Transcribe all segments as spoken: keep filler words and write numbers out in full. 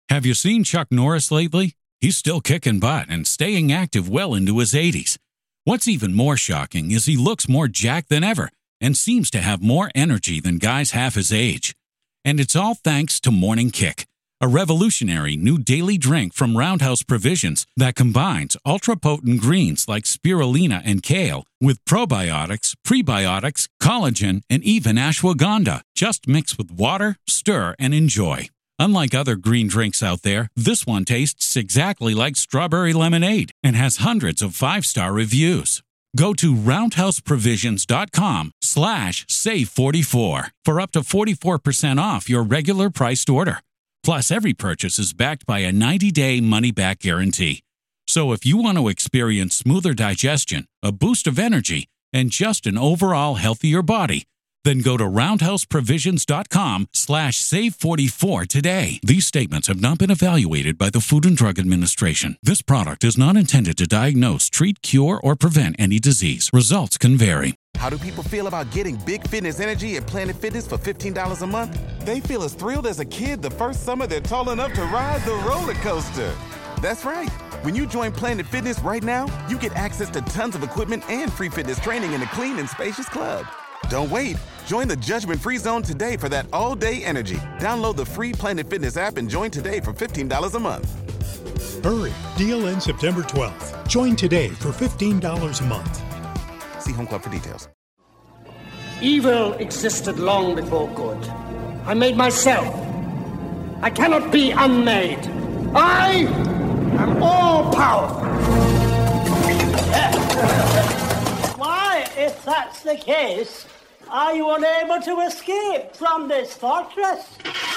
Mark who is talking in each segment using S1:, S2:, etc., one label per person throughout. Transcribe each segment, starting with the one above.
S1: Have you seen Chuck Norris lately? He's still kicking butt and staying active well into his eighties. What's even more shocking is he looks more jacked than ever and seems to have more energy than guys half his age. And it's all thanks to Morning Kick, a revolutionary new daily drink from Roundhouse Provisions that combines ultra-potent greens like spirulina and kale with probiotics, prebiotics, collagen, and even ashwagandha. Just mix with water, stir, and enjoy. Unlike other green drinks out there, this one tastes exactly like strawberry lemonade and has hundreds of five-star reviews. Go to roundhouseprovisions.com slash save44 for up to forty-four percent off your regular priced order. Plus, every purchase is backed by a ninety-day money-back guarantee. So if you want to experience smoother digestion, a boost of energy, and just an overall healthier body, then go to roundhouseprovisions.com slash save44 today. These statements have not been evaluated by the Food and Drug Administration. This product is not intended to diagnose, treat, cure, or prevent any disease. Results can vary.
S2: How do people feel about getting big fitness energy at Planet Fitness for fifteen dollars a month? They feel as thrilled as a kid the first summer they're tall enough to ride the roller coaster. That's right. When you join Planet Fitness right now, you get access to tons of equipment and free fitness training in a clean and spacious club. Don't wait. Join the judgment-free zone today for that all-day energy. Download the free Planet Fitness app and join today for fifteen dollars a month.
S3: Hurry. Deal ends September twelfth. Join today for fifteen dollars a month.
S2: See Home Club for details.
S4: Evil existed long before good. I made myself. I cannot be unmade. I am all-powerful.
S5: Why, if that's the case, are you unable to escape from this fortress?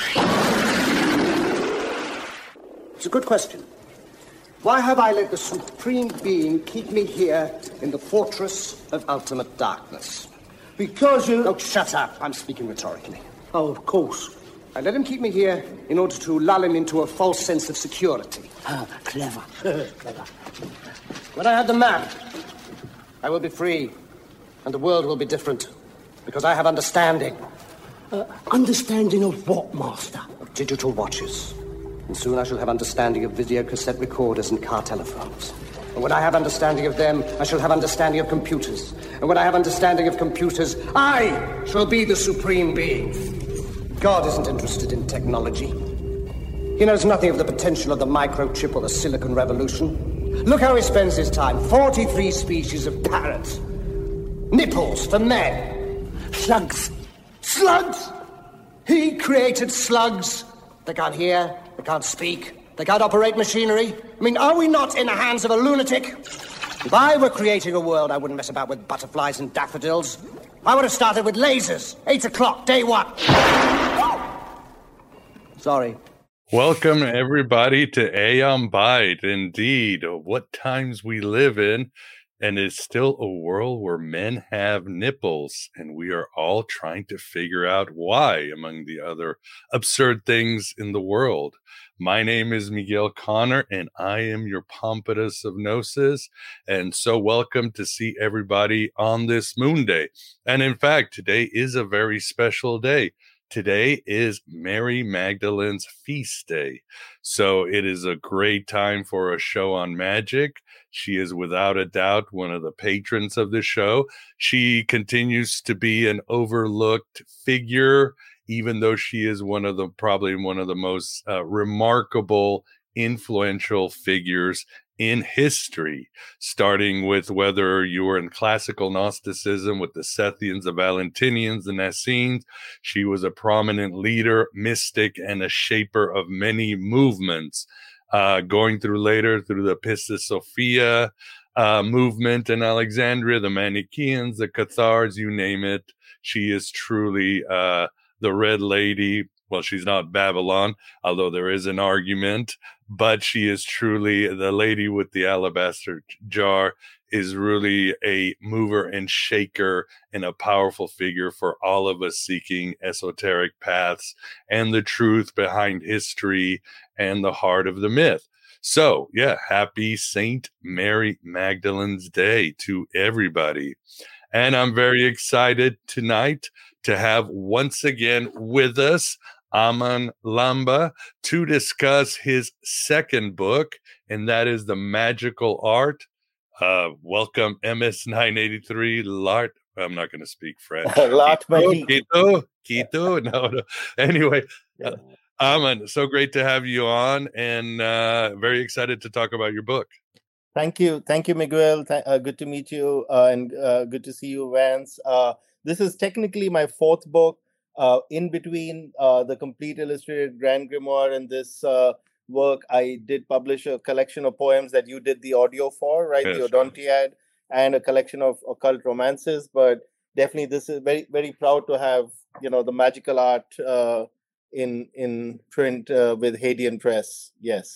S4: It's a good question. Why have I let the Supreme Being keep me here in the fortress of ultimate darkness?
S5: Because you...
S4: Oh, shut up. I'm speaking rhetorically.
S5: Oh, of course.
S4: I let him keep me here in order to lull him into a false sense of security.
S5: Ah, clever. Clever.
S4: When I have the map, I will be free, and the world will be different, because I have understanding.
S5: Uh, understanding of what, Master?
S4: Of digital watches. And soon I shall have understanding of video cassette recorders and car telephones. And when I have understanding of them, I shall have understanding of computers. And when I have understanding of computers, I shall be the Supreme Being. God isn't interested in technology. He knows nothing of the potential of the microchip or the Silicon Revolution. Look how he spends his time. forty-three species of parrots. Nipples for men.
S5: Slugs.
S4: Slugs! He created slugs. They can't hear, they can't speak, they can't operate machinery. I mean, are we not in the hands of a lunatic? If I were creating a world, I wouldn't mess about with butterflies and daffodils. I would have started with lasers. Eight o'clock, day one. Sorry.
S6: Welcome, everybody, to Aeon Byte. Indeed, what times we live in, and it's still a world where men have nipples, and we are all trying to figure out why, among the other absurd things in the world. My name is Miguel Connor, and I am your Pompatus of Gnosis, and so welcome to see everybody on this moon day. And in fact, today is a very special day. Today is Mary Magdalene's feast day. So it is a great time for a show on magic. She is without a doubt one of the patrons of the show. She continues to be an overlooked figure, even though she is one of the probably one of the most uh, remarkable, influential figures in history, starting with whether you were in classical Gnosticism with the Sethians, the Valentinians, the Essenes. She was a prominent leader, mystic, and a shaper of many movements, uh, going through later through the Pistis Sophia uh, movement in Alexandria, the Manichaeans, the Cathars, you name it. She is truly uh, the Red Lady. Well, she's not Babylon, although there is an argument, but she is truly the lady with the alabaster jar, is really a mover and shaker and a powerful figure for all of us seeking esoteric paths and the truth behind history and the heart of the myth. So, yeah, happy Saint Mary Magdalene's Day to everybody. And I'm very excited tonight to have once again with us Aman Lamba, to discuss his second book, and that is The Magical Art. Uh, welcome, M S nine eighty-three, L'Art. I'm not going to speak French.
S4: L'Art Magique.
S6: Quito, Quito, no, no. Anyway, uh, Aman, so great to have you on, and uh, very excited to talk about your book.
S7: Thank you. Thank you, Miguel. Th- uh, good to meet you, uh, and uh, good to see you, Vance. Uh, this is technically my fourth book. Uh, in between uh, the Complete Illustrated Grand Grimoire and this uh, work, I did publish a collection of poems that you did the audio for, right?
S6: Yes.
S7: The Odontiad, and a collection of occult romances. But definitely, this is very, very proud to have, you know, the magical art uh, in in print uh, with Hadean Press. Yes.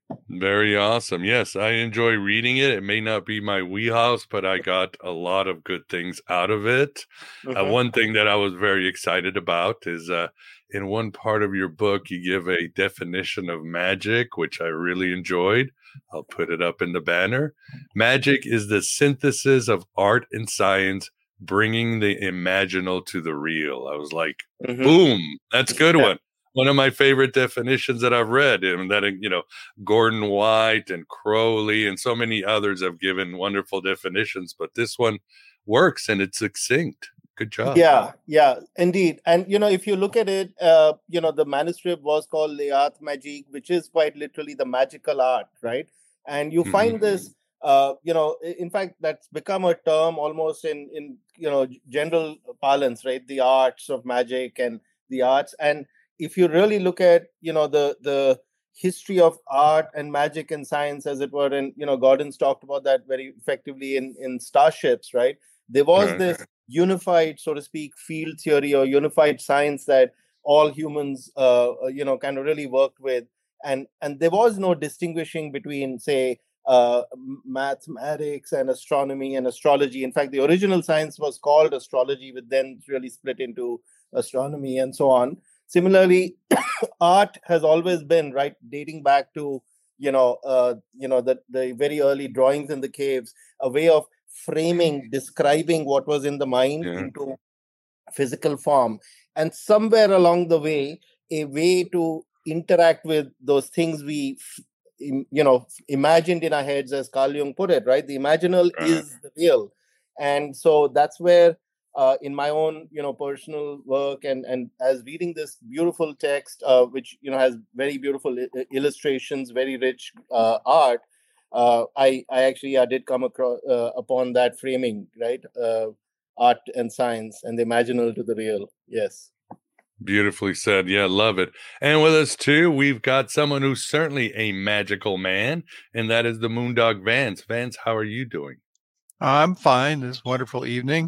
S6: Very awesome. Yes, I enjoy reading it. It may not be my wheelhouse, but I got a lot of good things out of it.
S7: Mm-hmm.
S6: Uh, one thing that I was very excited about is uh, in one part of your book, you give a definition of magic, which I really enjoyed. I'll put it up in the banner. Magic is the synthesis of art and science, bringing the imaginal to the real. I was like,
S7: Mm-hmm.
S6: boom, that's a good
S7: Yeah.
S6: one. One of my favorite definitions that I've read, and that, you know, Gordon White and Crowley and so many others have given wonderful definitions, but this one works and it's succinct. Good job.
S7: Yeah, yeah, indeed. And, you know, if you look at it, uh, you know, the manuscript was called L'Art Magique, which is quite literally the magical art, right? And you find
S6: Mhm.
S7: this, uh, you know, i- in fact, that's become a term almost in, in, you know, general parlance, right? The arts of magic and the arts. And if you really look at, you know, the the history of art and magic and science, as it were, and, you know, Gordon's talked about that very effectively in, in Starships, right? There was
S6: Right.
S7: this unified, so to speak, field theory or unified science that all humans, uh, uh, you know, kind of really worked with. And, and there was no distinguishing between, say, uh, m- mathematics and astronomy and astrology. In fact, the original science was called astrology, but then really split into astronomy and so on. Similarly, art has always been, right, dating back to, you know, uh, you know, the, the very early drawings in the caves, a way of framing, describing what was in the mind
S6: Yeah.
S7: into physical form. And somewhere along the way, a way to interact with those things we, f- im- you know, imagined in our heads, as Carl Jung put it, right? The imaginal
S6: Right.
S7: is the real. And so that's where, uh, in my own, you know, personal work and, and as reading this beautiful text, uh, which, you know, has very beautiful I- illustrations, very rich uh, art, uh, I, I actually I did come across uh, upon that framing, right? Uh, art and science and the imaginal to the real. Yes.
S6: Beautifully said. Yeah, love it. And with us too, we've got someone who's certainly a magical man, and that is the Moondog Vance. Vance, how are you doing?
S8: I'm fine this wonderful evening.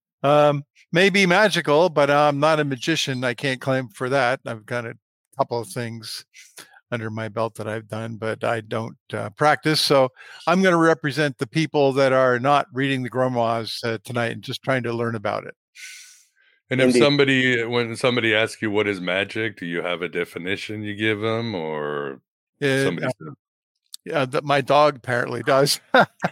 S8: Um, maybe magical, but I'm not a magician. I can't claim for that. I've got a couple of things under my belt that I've done, but I don't uh, practice. So I'm going to represent the people that are not reading the grimoires uh, tonight and just trying to learn about it.
S6: And if
S7: Indeed.
S6: somebody, when somebody asks you what is magic, do you have a definition you give them, or
S8: It,
S6: somebody?
S8: uh, yeah, that my dog apparently does.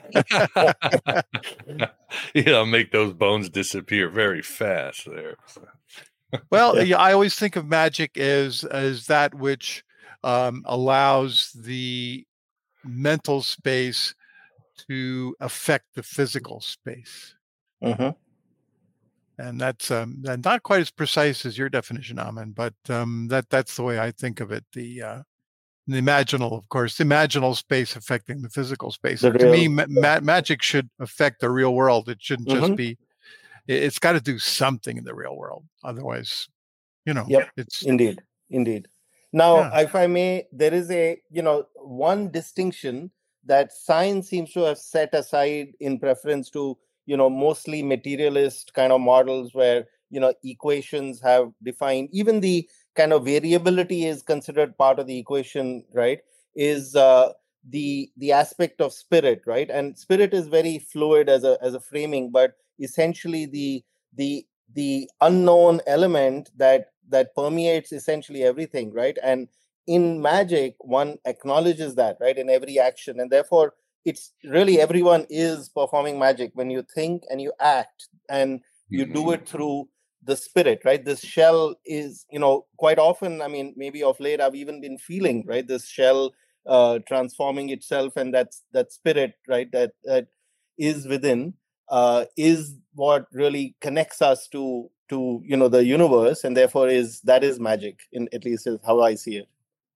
S6: Yeah, I'll make those bones disappear very fast there.
S8: Well, yeah, I always think of magic as as that which um, allows the mental space to affect the physical space,
S7: Mhm.
S8: and that's um, and not quite as precise as your definition, Aman, but um, that that's the way I think of it. The uh, the imaginal, of course, the imaginal space affecting the physical space.
S7: The
S8: to me,
S7: real-
S8: ma- ma- magic should affect the real world. It shouldn't just
S7: Mhm.
S8: be. it- It's got to do something in the real world, otherwise, you know,
S7: Yep.
S8: it's
S7: Indeed, indeed. Now,
S8: Yeah.
S7: if I may, there is a, you know, one distinction that science seems to have set aside in preference to, you know, mostly materialist kind of models where, you know, equations have defined, even the kind of variability is considered part of the equation, right? Is uh, the the aspect of spirit, right? And spirit is very fluid as a as a framing, but essentially the the the unknown element that that permeates essentially everything, right? And in magic, one acknowledges that, right, in every action, and therefore it's really everyone is performing magic when you think and you act and you do
S6: Mhm.
S7: it through the spirit, right? This shell is, you know, quite often, I mean, maybe of late, I've even been feeling, right, this shell uh, transforming itself, and that's that spirit, right, that that is within, uh, is what really connects us to to you know the universe, and therefore is that is magic, in at least is how I see it.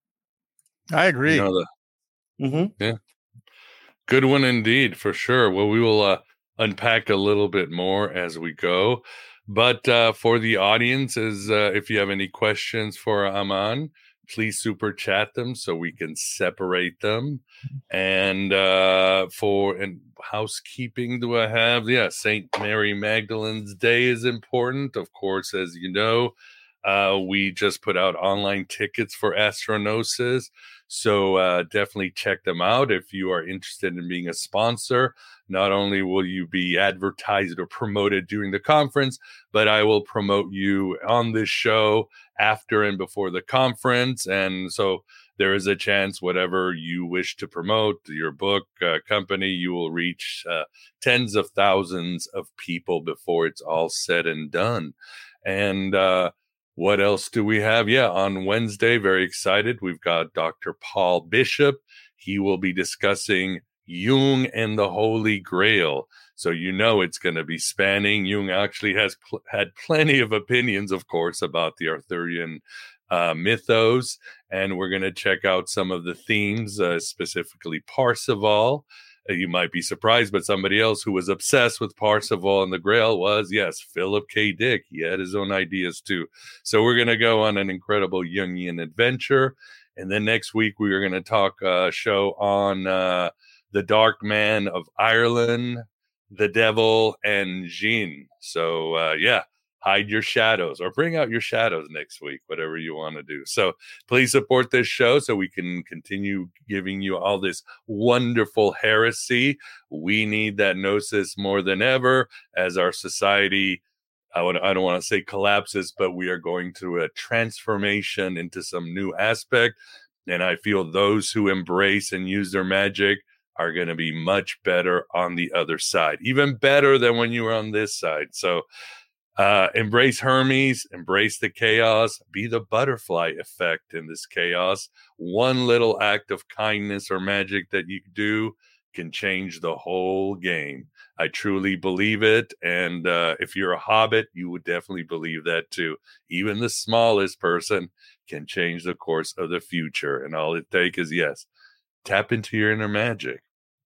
S8: I agree.
S6: You know, the,
S7: Mm-hmm.
S6: yeah, good one indeed, for sure. Well, we will uh, unpack a little bit more as we go. But uh, for the audience, is uh, if you have any questions for Aman, please super chat them so we can separate them. And uh, for and housekeeping, do I have? Yeah, Saint Mary Magdalene's Day is important, of course, as you know. Uh, we just put out online tickets for Astronosis, so uh, definitely check them out if you are interested in being a sponsor. Not only will you be advertised or promoted during the conference, but I will promote you on this show after and before the conference. And so there is a chance whatever you wish to promote, your book, uh, company, you will reach uh, tens of thousands of people before it's all said and done. And uh, what else do we have? Yeah, on Wednesday, very excited. We've got Doctor Paul Bishop. He will be discussing Jung and the Holy Grail. So you know it's going to be spanning. Jung actually has pl- had plenty of opinions, of course, about the Arthurian uh, mythos. And we're going to check out some of the themes, uh, specifically Parzival. Uh, you might be surprised, but somebody else who was obsessed with Parzival and the Grail was, yes, Philip K. Dick. He had his own ideas too. So we're going to go on an incredible Jungian adventure. And then next week, we are going to talk a uh, show on uh, the Dark Man of Ireland, the Devil, and Jinn. So, uh, yeah, hide your shadows or bring out your shadows next week, whatever you want to do. So please support this show so we can continue giving you all this wonderful heresy. We need that gnosis more than ever as our society, I, would, I don't want to say collapses, but we are going through a transformation into some new aspect. And I feel those who embrace and use their magic are going to be much better on the other side, even better than when you were on this side. So uh, embrace Hermes, embrace the chaos, be the butterfly effect in this chaos. One little act of kindness or magic that you do can change the whole game. I truly believe it. And uh, if you're a hobbit, you would definitely believe that too. Even the smallest person can change the course of the future. And all it takes is, yes, tap into your inner magic.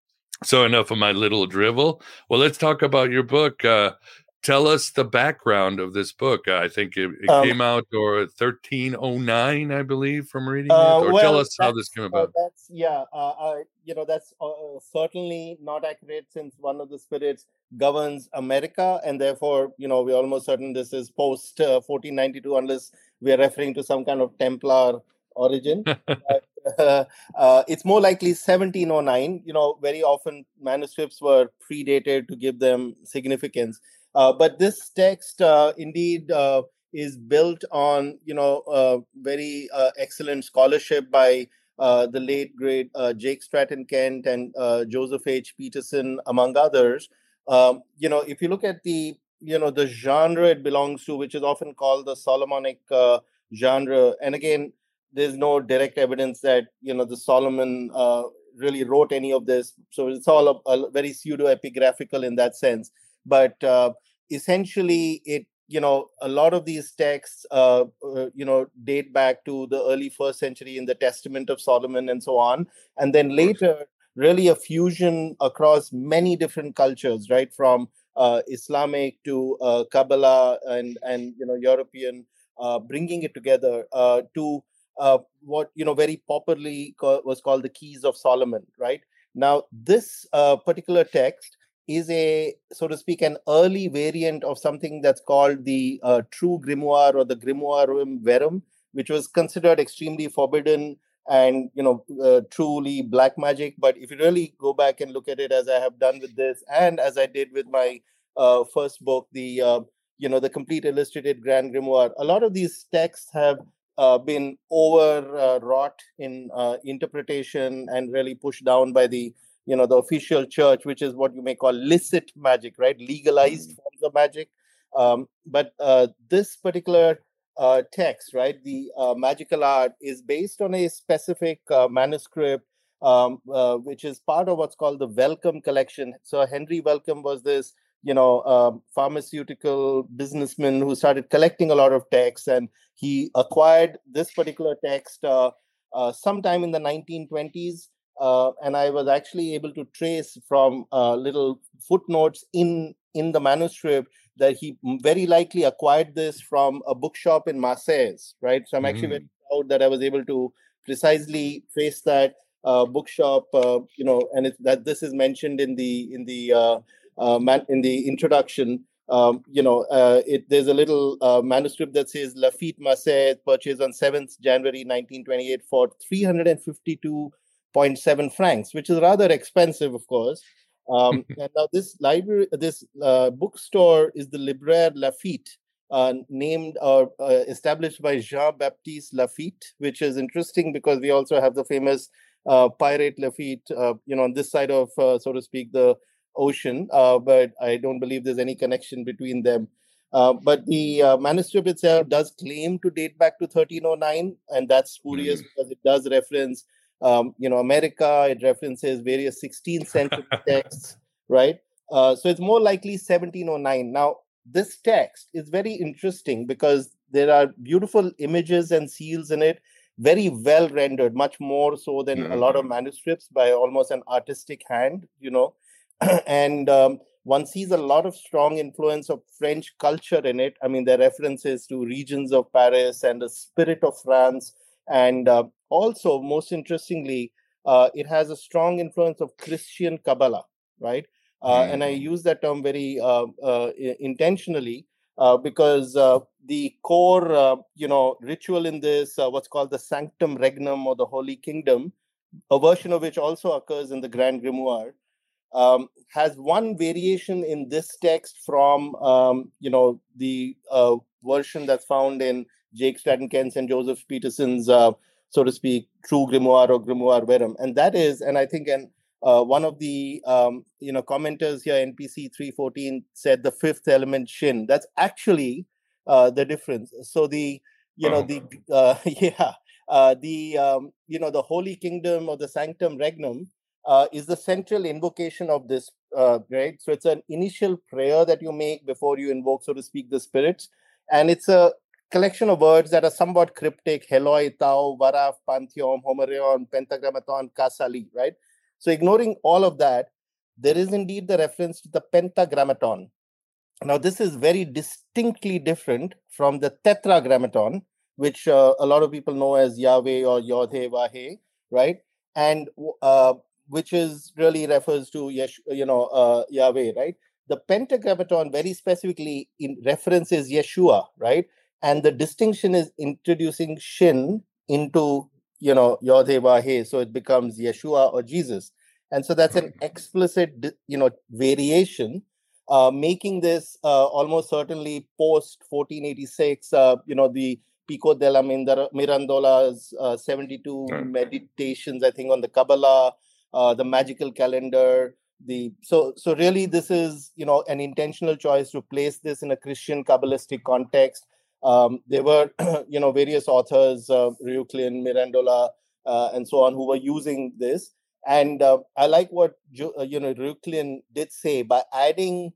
S6: So enough of my little drivel. Well, let's talk about your book. Uh, tell us the background of this book. I think it, it um, came out or thirteen oh nine, I believe, from reading
S7: uh,
S6: it. Or
S7: well,
S6: tell us how this came about.
S7: Uh, that's yeah. Uh, uh, you know, that's uh, certainly not accurate, since one of the spirits governs America, and therefore, you know, we're almost certain this is post uh, fourteen ninety-two, unless we are referring to some kind of Templar origin. but, uh, uh, it's more likely seventeen oh nine. You know, very often manuscripts were predated to give them significance. Uh, but this text uh, indeed uh, is built on, you know, uh, very uh, excellent scholarship by uh, the late, great uh, Jake Stratton Kent and uh, Joseph H. Peterson, among others. Um, you know, if you look at the, you know, the genre it belongs to, which is often called the Solomonic uh, genre. And again, there's no direct evidence that, you know, the Solomon uh, really wrote any of this. So it's all a, a very pseudo-epigraphical in that sense. But uh, essentially, it, you know, a lot of these texts, uh, uh, you know, date back to the early first century in the Testament of Solomon and so on. And then later, really a fusion across many different cultures, right? From uh, Islamic to uh, Kabbalah and, and, you know, European, uh, bringing it together uh, to uh, what, you know, very popularly co- was called the Keys of Solomon, right? Now, this uh, particular text is a, so to speak, an early variant of something that's called the uh, True Grimoire or the Grimoire Verum, which was considered extremely forbidden and, you know, uh, truly black magic. But if you really go back and look at it, as I have done with this, and as I did with my uh, first book, the, uh, you know, the Complete Illustrated Grand Grimoire, a lot of these texts have uh, been overwrought uh, in uh, interpretation and really pushed down by the, you know, the official church, which is what you may call licit magic, right? Legalized mm-hmm. forms of magic. Um, but uh, this particular uh, text, right, the uh, magical art, is based on a specific uh, manuscript, um, uh, which is part of what's called the Wellcome collection. So Henry Wellcome was this, you know, um, pharmaceutical businessman who started collecting a lot of texts, and he acquired this particular text uh, uh, sometime in the nineteen twenties. Uh, and I was actually able to trace from uh, little footnotes in in the manuscript that he very likely acquired this from a bookshop in Marseilles, right? So I'm actually very proud that I was able to precisely trace that uh, bookshop, uh, you know, and it's, that this is mentioned in the in the uh, uh, man, in the introduction. Um, you know, uh, it, there's a little uh, manuscript that says Lafitte Marseilles, purchased on seventh January nineteen twenty-eight for three hundred fifty-two point seven francs, which is rather expensive, of course. Um, and now this library, this uh, bookstore is the Libraire Lafitte, uh, named or uh, uh, established by Jean-Baptiste Lafitte, which is interesting because we also have the famous uh, pirate Lafitte, uh, you know, on this side of, uh, so to speak, the ocean. Uh, but I don't believe there's any connection between them. Uh, but the uh, manuscript itself does claim to date back to thirteen oh nine, and that's spurious mm. because it does reference Um, you know, America. It references various sixteenth century texts, right? Uh, so it's more likely seventeen oh nine. Now, this text is very interesting because there are beautiful images and seals in it, very well rendered, much more so than mm-hmm. a lot of manuscripts by almost an artistic hand, you know. and um, one sees a lot of strong influence of French culture in it. I mean, there are references to regions of Paris and the spirit of France. And uh, also, most interestingly, uh, it has a strong influence of Christian Kabbalah, right? Uh, mm. And I use that term very uh, uh, intentionally uh, because uh, the core, uh, you know, ritual in this, uh, what's called the Sanctum Regnum or the Holy Kingdom, a version of which also occurs in the Grand Grimoire, um, has one variation in this text from, um, you know, the uh, version that's found in Jake Stratton-Kent's and Joseph Peterson's, uh, so to speak, true grimoire or grimoire verum. And that is, and I think an, uh, one of the, um, you know, commenters here, N P C three fourteen, said the fifth element shin. That's actually uh, the difference. So the, you know, the, uh, yeah, uh, the, um, you know, the Holy Kingdom or the Sanctum Regnum uh, is the central invocation of this, uh, right? So it's an initial prayer that you make before you invoke, so to speak, the spirits. And it's a collection of words that are somewhat cryptic: Heloi, Tau, Varaf, Pantheon, Homerion, Pentagrammaton, Kasali, right? So ignoring all of that, there is indeed the reference to the Pentagrammaton. Now, this is very distinctly different from the Tetragrammaton, which uh, a lot of people know as Yahweh or Yodhe Vahe, right? And uh, which is really refers to, Yesh, you know, uh, Yahweh, right? The Pentagrammaton very specifically in references Yeshua, right? And the distinction is introducing Shin into, you know, Yodhe Vahe, so it becomes Yeshua or Jesus. And so that's an explicit, you know, variation, uh, making this uh, almost certainly post fourteen eighty-six, uh, you know, the Pico della Mirandola's uh, seventy-two mm. meditations, I think, on the Kabbalah, uh, the magical calendar. The so so really this is, you know, an intentional choice to place this in a Christian Kabbalistic context. Um, there were, you know, various authors, uh, Reuchlin, Mirandola, uh, and so on, who were using this. And uh, I like what, uh, you know, Reuchlin did say, by adding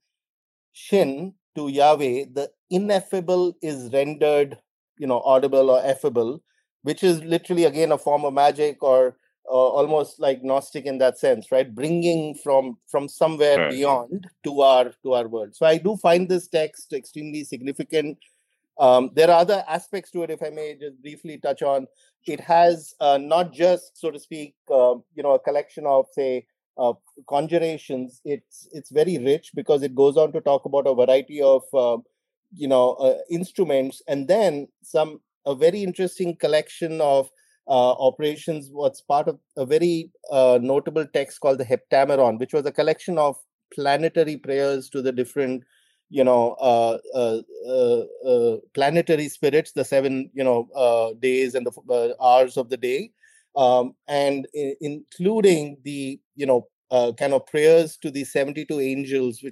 S7: Shin to Yahweh, the ineffable is rendered, you know, audible or effable, which is literally, again, a form of magic or uh, almost like Gnostic in that sense, right? Bringing from from somewhere right. beyond to our to our world. So I do find this text extremely significant. Um, there are other aspects to it, if I may just briefly touch on. It has uh, not just, so to speak, uh, you know, a collection of, say, uh, conjurations. It's it's very rich because it goes on to talk about a variety of, uh, you know, uh, instruments, and then some a very interesting collection of uh, operations. What's part of a very uh, notable text called the Heptameron, which was a collection of planetary prayers to the different, you know, uh, uh, uh, uh, planetary spirits, the seven, you know, uh, days and the uh, hours of the day, um, and I- including the, you know, uh, kind of prayers to the seventy-two angels, which are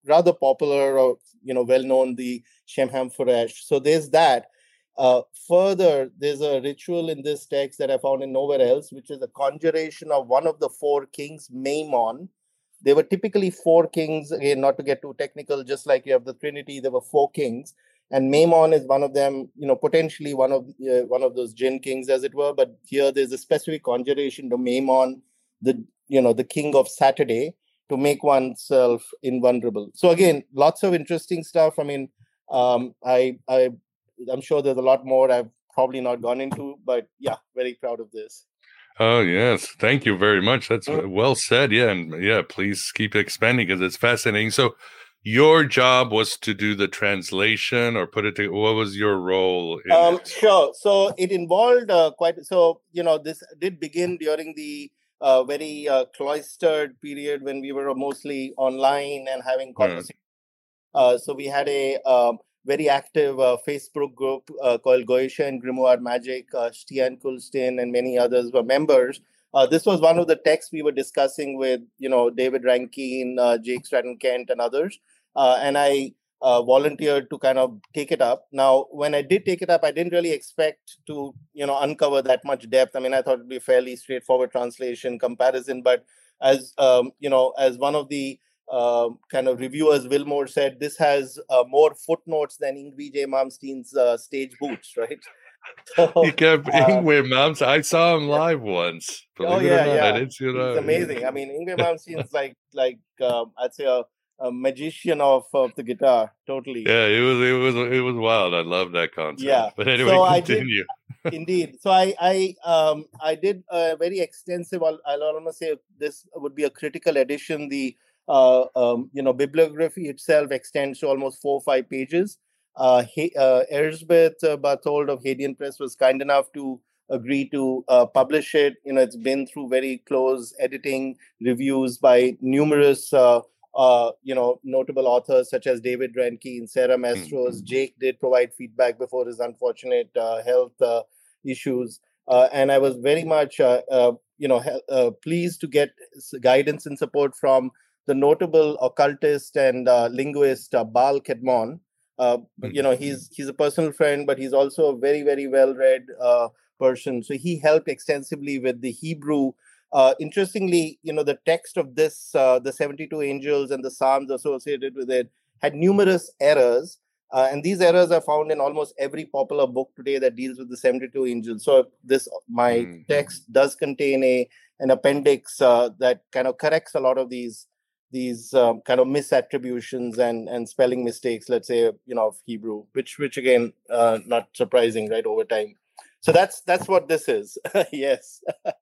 S7: rather popular or, you know, well-known, the Shem HaMephorash. So there's that. Uh, further, there's a ritual in this text that I found in nowhere else, which is a conjuration of one of the four kings, Maimon. There were typically four kings, again, not to get too technical, just like you have the Trinity, there were four kings. And Maimon is one of them, you know, potentially one of uh, one of those jinn kings, as it were. But here there's a specific conjuration to Maimon, the, you know, the king of Saturday, to make oneself invulnerable. So again, lots of interesting stuff. I mean, um, I, I, I'm sure there's a lot more I've probably not gone into, but yeah, very proud of this.
S6: Oh, yes. Thank you very much. That's well said. Yeah. And yeah, please keep expanding because it's fascinating. So your job was to do the translation or put it to, what was your role? In
S7: um,
S6: it?
S7: Sure. So it involved uh, quite, so, you know, this did begin during the uh, very uh, cloistered period when we were mostly online and having conversations. Right. Uh, so we had a um, very active uh, Facebook group uh, called Goetia and Grimoire Magic. uh, Stian Kulstin and many others were members. Uh, this was one of the texts we were discussing with, you know, David Rankine, uh, Jake Stratton-Kent, and others. Uh, and I uh, volunteered to kind of take it up. Now, when I did take it up, I didn't really expect to, you know, uncover that much depth. I mean, I thought it'd be a fairly straightforward translation comparison. But as, um, you know, as one of the Uh, kind of reviewers, Wilmore, said this has uh, more footnotes than Yngwie J. Malmsteen's uh, stage boots, right? So,
S6: he kept
S7: uh,
S6: Yngwie Malmsteen. I saw him live once.
S7: Oh yeah,
S6: it or not,
S7: yeah.
S6: I didn't see it.
S7: It's amazing. I mean, Yngwie Malmsteen's like like uh, I'd say a, a magician of, of the guitar. Totally.
S6: Yeah, it was it was it was wild. I love that concept.
S7: Yeah.
S6: But anyway,
S7: so
S6: continue.
S7: I did, indeed. So I I um I did a very extensive. I'll, I'll almost say this would be a critical edition. The Uh, um, you know, bibliography itself extends to almost four or five pages. Uh, he, uh, Elizabeth uh, Barthold of Hadean Press was kind enough to agree to uh, publish it. You know, it's been through very close editing reviews by numerous, uh, uh, you know, notable authors such as David Rankine, Sarah Mastros. Mm-hmm. Jake did provide feedback before his unfortunate uh, health uh, issues. Uh, and I was very much, uh, uh, you know, uh, pleased to get guidance and support from the notable occultist and uh, linguist uh, Baal Kedmon. Uh, you know, he's he's a personal friend, but he's also a very, very well-read uh, person. So he helped extensively with the Hebrew. Uh, interestingly, you know, the text of this, uh, the seventy-two angels and the Psalms associated with it, had numerous errors. Uh, and these errors are found in almost every popular book today that deals with the seventy-two angels. So this, my mm. text does contain a an appendix uh, that kind of corrects a lot of these these um, kind of misattributions and, and spelling mistakes, let's say, you know, of Hebrew, which, which again, uh, not surprising, right, over time. So that's, that's what this is. Yes.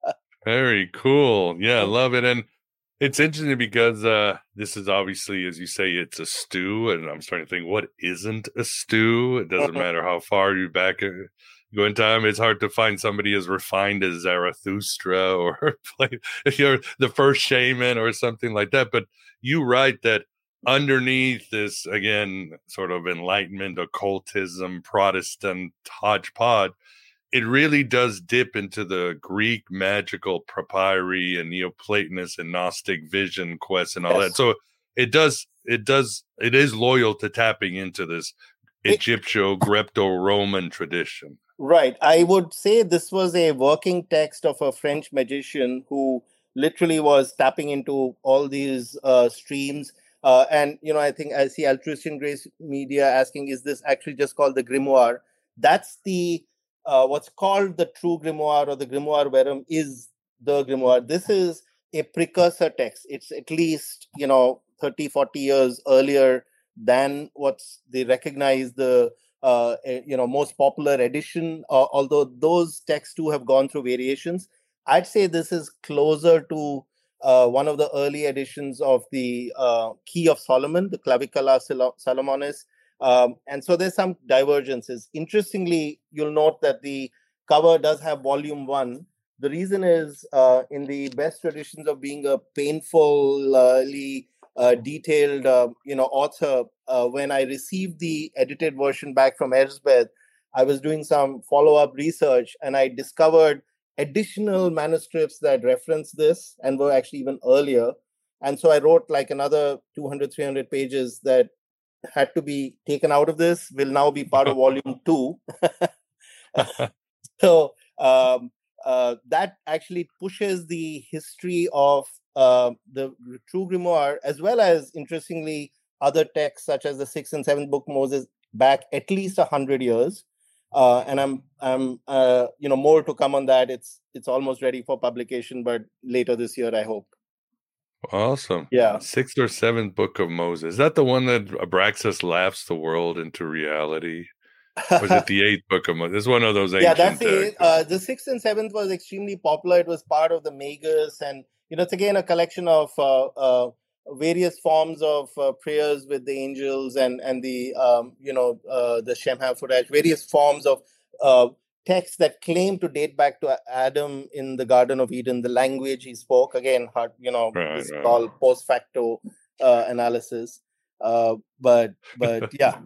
S6: Very cool. Yeah, I love it. And it's interesting because uh, this is obviously, as you say, it's a stew. And I'm starting to think, what isn't a stew? It doesn't matter how far you back go in time. It's hard to find somebody as refined as Zarathustra or like, if you're the first shaman or something like that. But you write that underneath this, again, sort of Enlightenment, occultism, Protestant hodgepodge, it really does dip into the Greek magical papyri and Neoplatonist and Gnostic vision quests and all yes. that. So it does, it does, it is loyal to tapping into this Egypto-Greco-Roman tradition.
S7: Right. I would say this was a working text of a French magician who literally was tapping into all these uh, streams. Uh, and, you know, I think I see Altruistian Grace Media asking, is this actually just called the grimoire? That's the, uh, what's called the true grimoire or the grimoire verum is the grimoire. This is a precursor text. It's at least, you know, thirty, forty years earlier than what's they recognize the uh, you know most popular edition. Uh, although those texts too have gone through variations, I'd say this is closer to uh, one of the early editions of the uh, Key of Solomon, the Clavicula Salomonis, um, and so there's some divergences. Interestingly, you'll note that the cover does have volume one. The reason is uh, in the best traditions of being a painfully Uh, detailed, uh, you know, author. Uh, when I received the edited version back from Elizabeth, I was doing some follow-up research and I discovered additional manuscripts that reference this and were actually even earlier. And so I wrote like another two hundred, three hundred pages that had to be taken out of this, will now be part of volume two. So um, uh, that actually pushes the history of uh, the true grimoire, as well as, interestingly, other texts such as the sixth and seventh book Moses back at least a hundred years. Uh, and I'm, I'm, uh, you know, more to come on that. It's, it's almost ready for publication, but later this year, I hope.
S6: Awesome.
S7: Yeah.
S6: Sixth or seventh book of Moses. Is that the one that Abraxas laughs the world into reality? Was it the eighth book of Moses? It's one of those ancient.
S7: Yeah, that's the uh, the sixth and seventh was extremely popular. It was part of the Magus, and you know, it's again a collection of uh, uh, various forms of uh, prayers with the angels and and the um, you know uh, the Shem HaMephorash, various forms of uh, texts that claim to date back to Adam in the Garden of Eden. The language he spoke, again, hard, you know,
S6: Right,
S7: it's
S6: right.
S7: called post facto uh, analysis. Uh, but but yeah.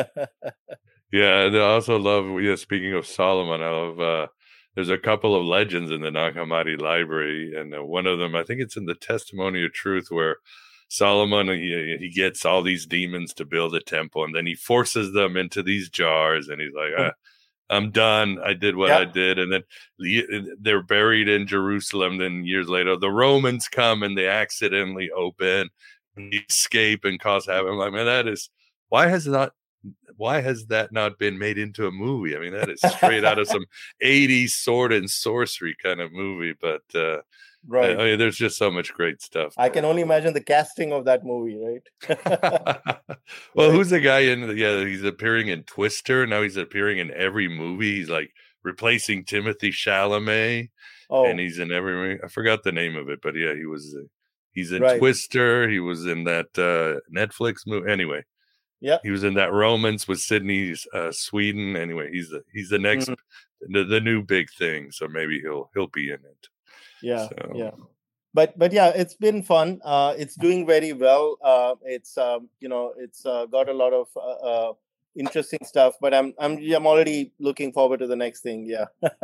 S6: Yeah, and I also love, yeah, speaking of Solomon, I love, uh, there's a couple of legends in the Nag Hammadi library, and uh, one of them, I think it's in the Testimony of Truth, where Solomon, he, he gets all these demons to build a temple, and then he forces them into these jars, and he's like, ah, I'm done. I did what
S7: Yeah.
S6: I did. And then the, they're buried in Jerusalem. Then years later, the Romans come and they accidentally open and they escape and cause havoc. I'm like, man, that is, why has not, why has that not been made into a movie? I mean, that is straight out of some eighties sword and sorcery kind of movie. But uh,
S7: Right.
S6: I mean, there's just so much great stuff.
S7: I can only imagine the casting of that movie, right?
S6: Well, who's the guy in? Yeah, he's appearing in Twister. Now he's appearing in every movie. He's like replacing Timothy Chalamet,
S7: Oh,
S6: and he's in every. I forgot the name of it, but yeah, he was. Uh, he's in
S7: Right.
S6: Twister. He was in that uh, Netflix movie. Anyway,
S7: yeah.
S6: he was in that Romance with Sydney uh, Sweden. Anyway, he's the he's the next
S7: Mhm.
S6: the, the new big thing. So maybe he'll he'll be in it.
S7: Yeah,
S6: So-
S7: yeah. But but yeah, it's been fun. Uh, it's doing very well. Uh, it's um, you know, it's uh, got a lot of uh, uh, interesting stuff. But I'm I'm I'm already looking forward to the next thing. Yeah.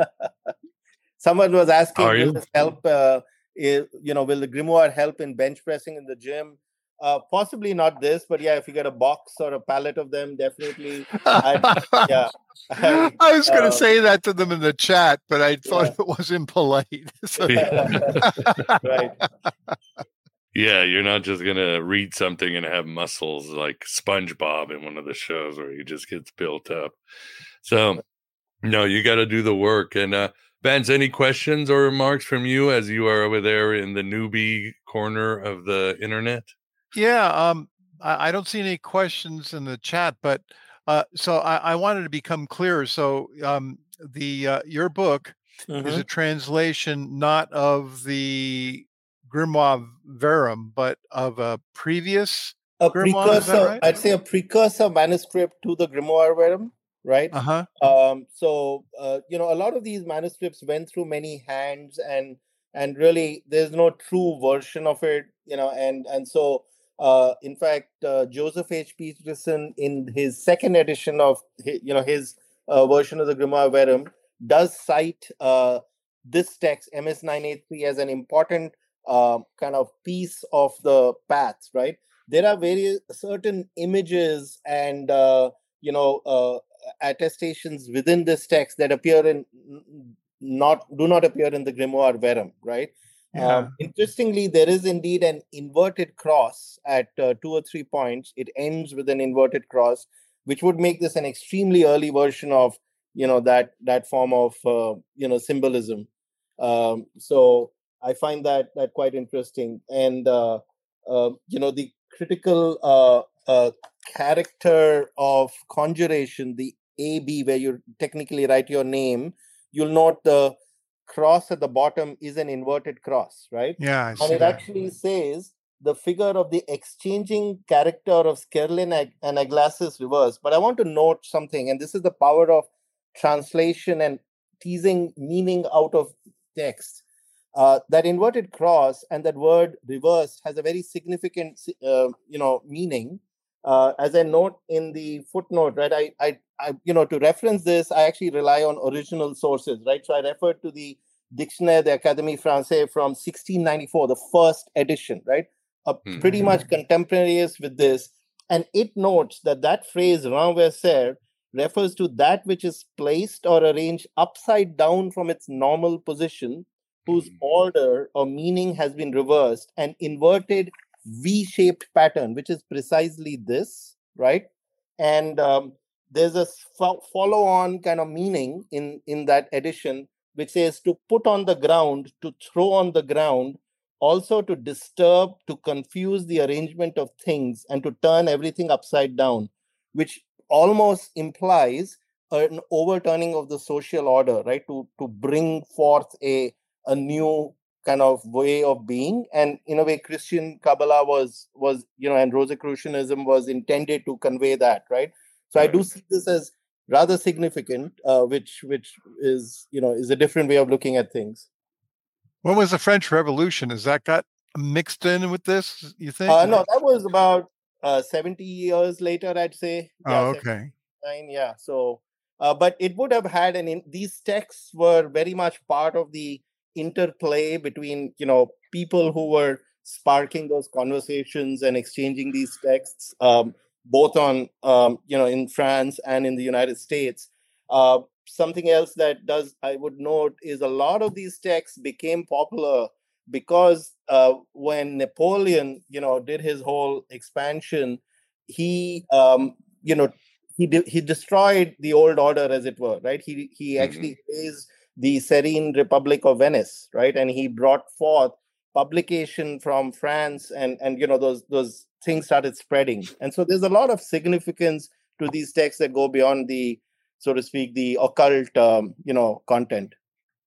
S7: Someone was asking,
S6: Are
S7: will
S6: you?
S7: this help? Uh, i- you know, will the grimoire help in bench pressing in the gym? Uh, possibly not this, but yeah, if you get a box or a pallet of them, definitely. I, yeah. I,
S8: I was going to
S7: uh,
S8: say that to them in the chat, but I thought
S7: Yeah.
S8: it wasn't polite. So-
S7: right.
S6: Yeah, you're not just gonna read something and have muscles like SpongeBob in one of the shows where he just gets built up. So, no, you got to do the work. And uh, Vance, any questions or remarks from you as you are over there in the newbie corner of the internet?
S8: Yeah, um, I, I don't see any questions in the chat, but uh, so I, I wanted to become clearer. So um, the uh, your book is a
S7: Mhm.
S8: translation not of the Grimoire Verum, but of a previous.
S7: A
S8: Grimoire, is that
S7: precursor,
S8: right?
S7: I'd say a precursor manuscript to the Grimoire Verum, right?
S8: Uh huh.
S7: Um, so uh, you know, a lot of these manuscripts went through many hands, and and really, there's no true version of it, you know, and and so. Uh, in fact, uh, Joseph H. Peterson, in his second edition of hi- you know his uh, version of the Grimoire Verum, does cite uh, this text M S nine eighty-three as an important uh, kind of piece of the paths. Right, there are various certain images and uh, you know uh, attestations within this text that appear in not do not appear in the Grimoire Verum. Right.
S8: Yeah.
S7: Um, interestingly, there is indeed an inverted cross at uh, two or three points. It ends with an inverted cross, which would make this an extremely early version of you know that that form of uh, you know symbolism. Um, so I find that that quite interesting, and uh, uh, you know the critical uh, uh, character of conjuration, the A B, where you technically write your name. You'll note the cross at the bottom is an inverted cross, right?
S8: Yeah, I
S7: And
S8: see
S7: it
S8: that.
S7: actually says the figure of the exchanging character of Skerlin ag- and Aglasis reverse. But I want to note something, and this is the power of translation and teasing meaning out of text. Uh, that inverted cross and that word reverse has a very significant, uh, you know, meaning. Uh, as I note in the footnote, right? I, I, I, you know, to reference this, I actually rely on original sources, right? So I refer to the Dictionnaire de l'Académie Française from sixteen ninety-four, the first edition, right? uh,
S6: Mhm.
S7: pretty much contemporaneous with this. And it notes that that phrase renversé refers to that which is placed or arranged upside down from its normal position, whose
S6: Mhm.
S7: order or meaning has been reversed, an inverted V-shaped pattern, which is precisely this, right? And um, there's a fo- follow-on kind of meaning in, in that edition, which says to put on the ground, to throw on the ground, also to disturb, to confuse the arrangement of things, and to turn everything upside down, which almost implies an overturning of the social order, right? To to bring forth a a new kind of way of being. And in a way, Christian Kabbalah was was you know, and Rosicrucianism was intended to convey that, right? So I do see this as rather significant, uh, which which is you know is a different way of looking at things.
S8: When was the French Revolution? Has that got mixed in with this, you think?
S7: Uh, no, that was about uh, seventy years later, I'd say. Yeah,
S8: Oh, okay.
S7: seventy-nine, yeah. So, uh, but it would have had an. In, these texts were very much part of the interplay between you know people who were sparking those conversations and exchanging these texts, um, both on um, you know in France and in the United States. Uh, something else that does I would note is a lot of these texts became popular because uh, when Napoleon, you know, did his whole expansion, he, um, you know, he de- he destroyed the old order, as it were, right? He he actually raised the Serene Republic of Venice, right, and he brought forth publication from France, and and you know those those things started spreading, and so there's a lot of significance to these texts that go beyond the, so to speak, the occult, um, you know, content.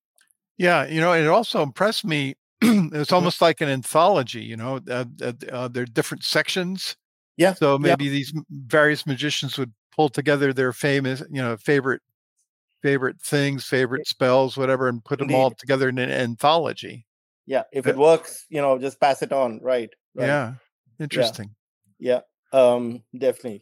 S8: Yeah, you know, it also impressed me. It's almost like an anthology, you know, uh, uh, uh, there are different sections.
S7: Yeah.
S8: So
S7: yeah.
S8: maybe these m- various magicians would pull together their famous, you know, favorite favorite things, favorite spells, whatever, and put them all
S7: Indeed.
S8: together in an anthology.
S7: Yeah, if
S8: Uh,
S7: it works, you know, just pass it on. Right. Right.
S8: Yeah, interesting.
S7: Yeah. Um, definitely.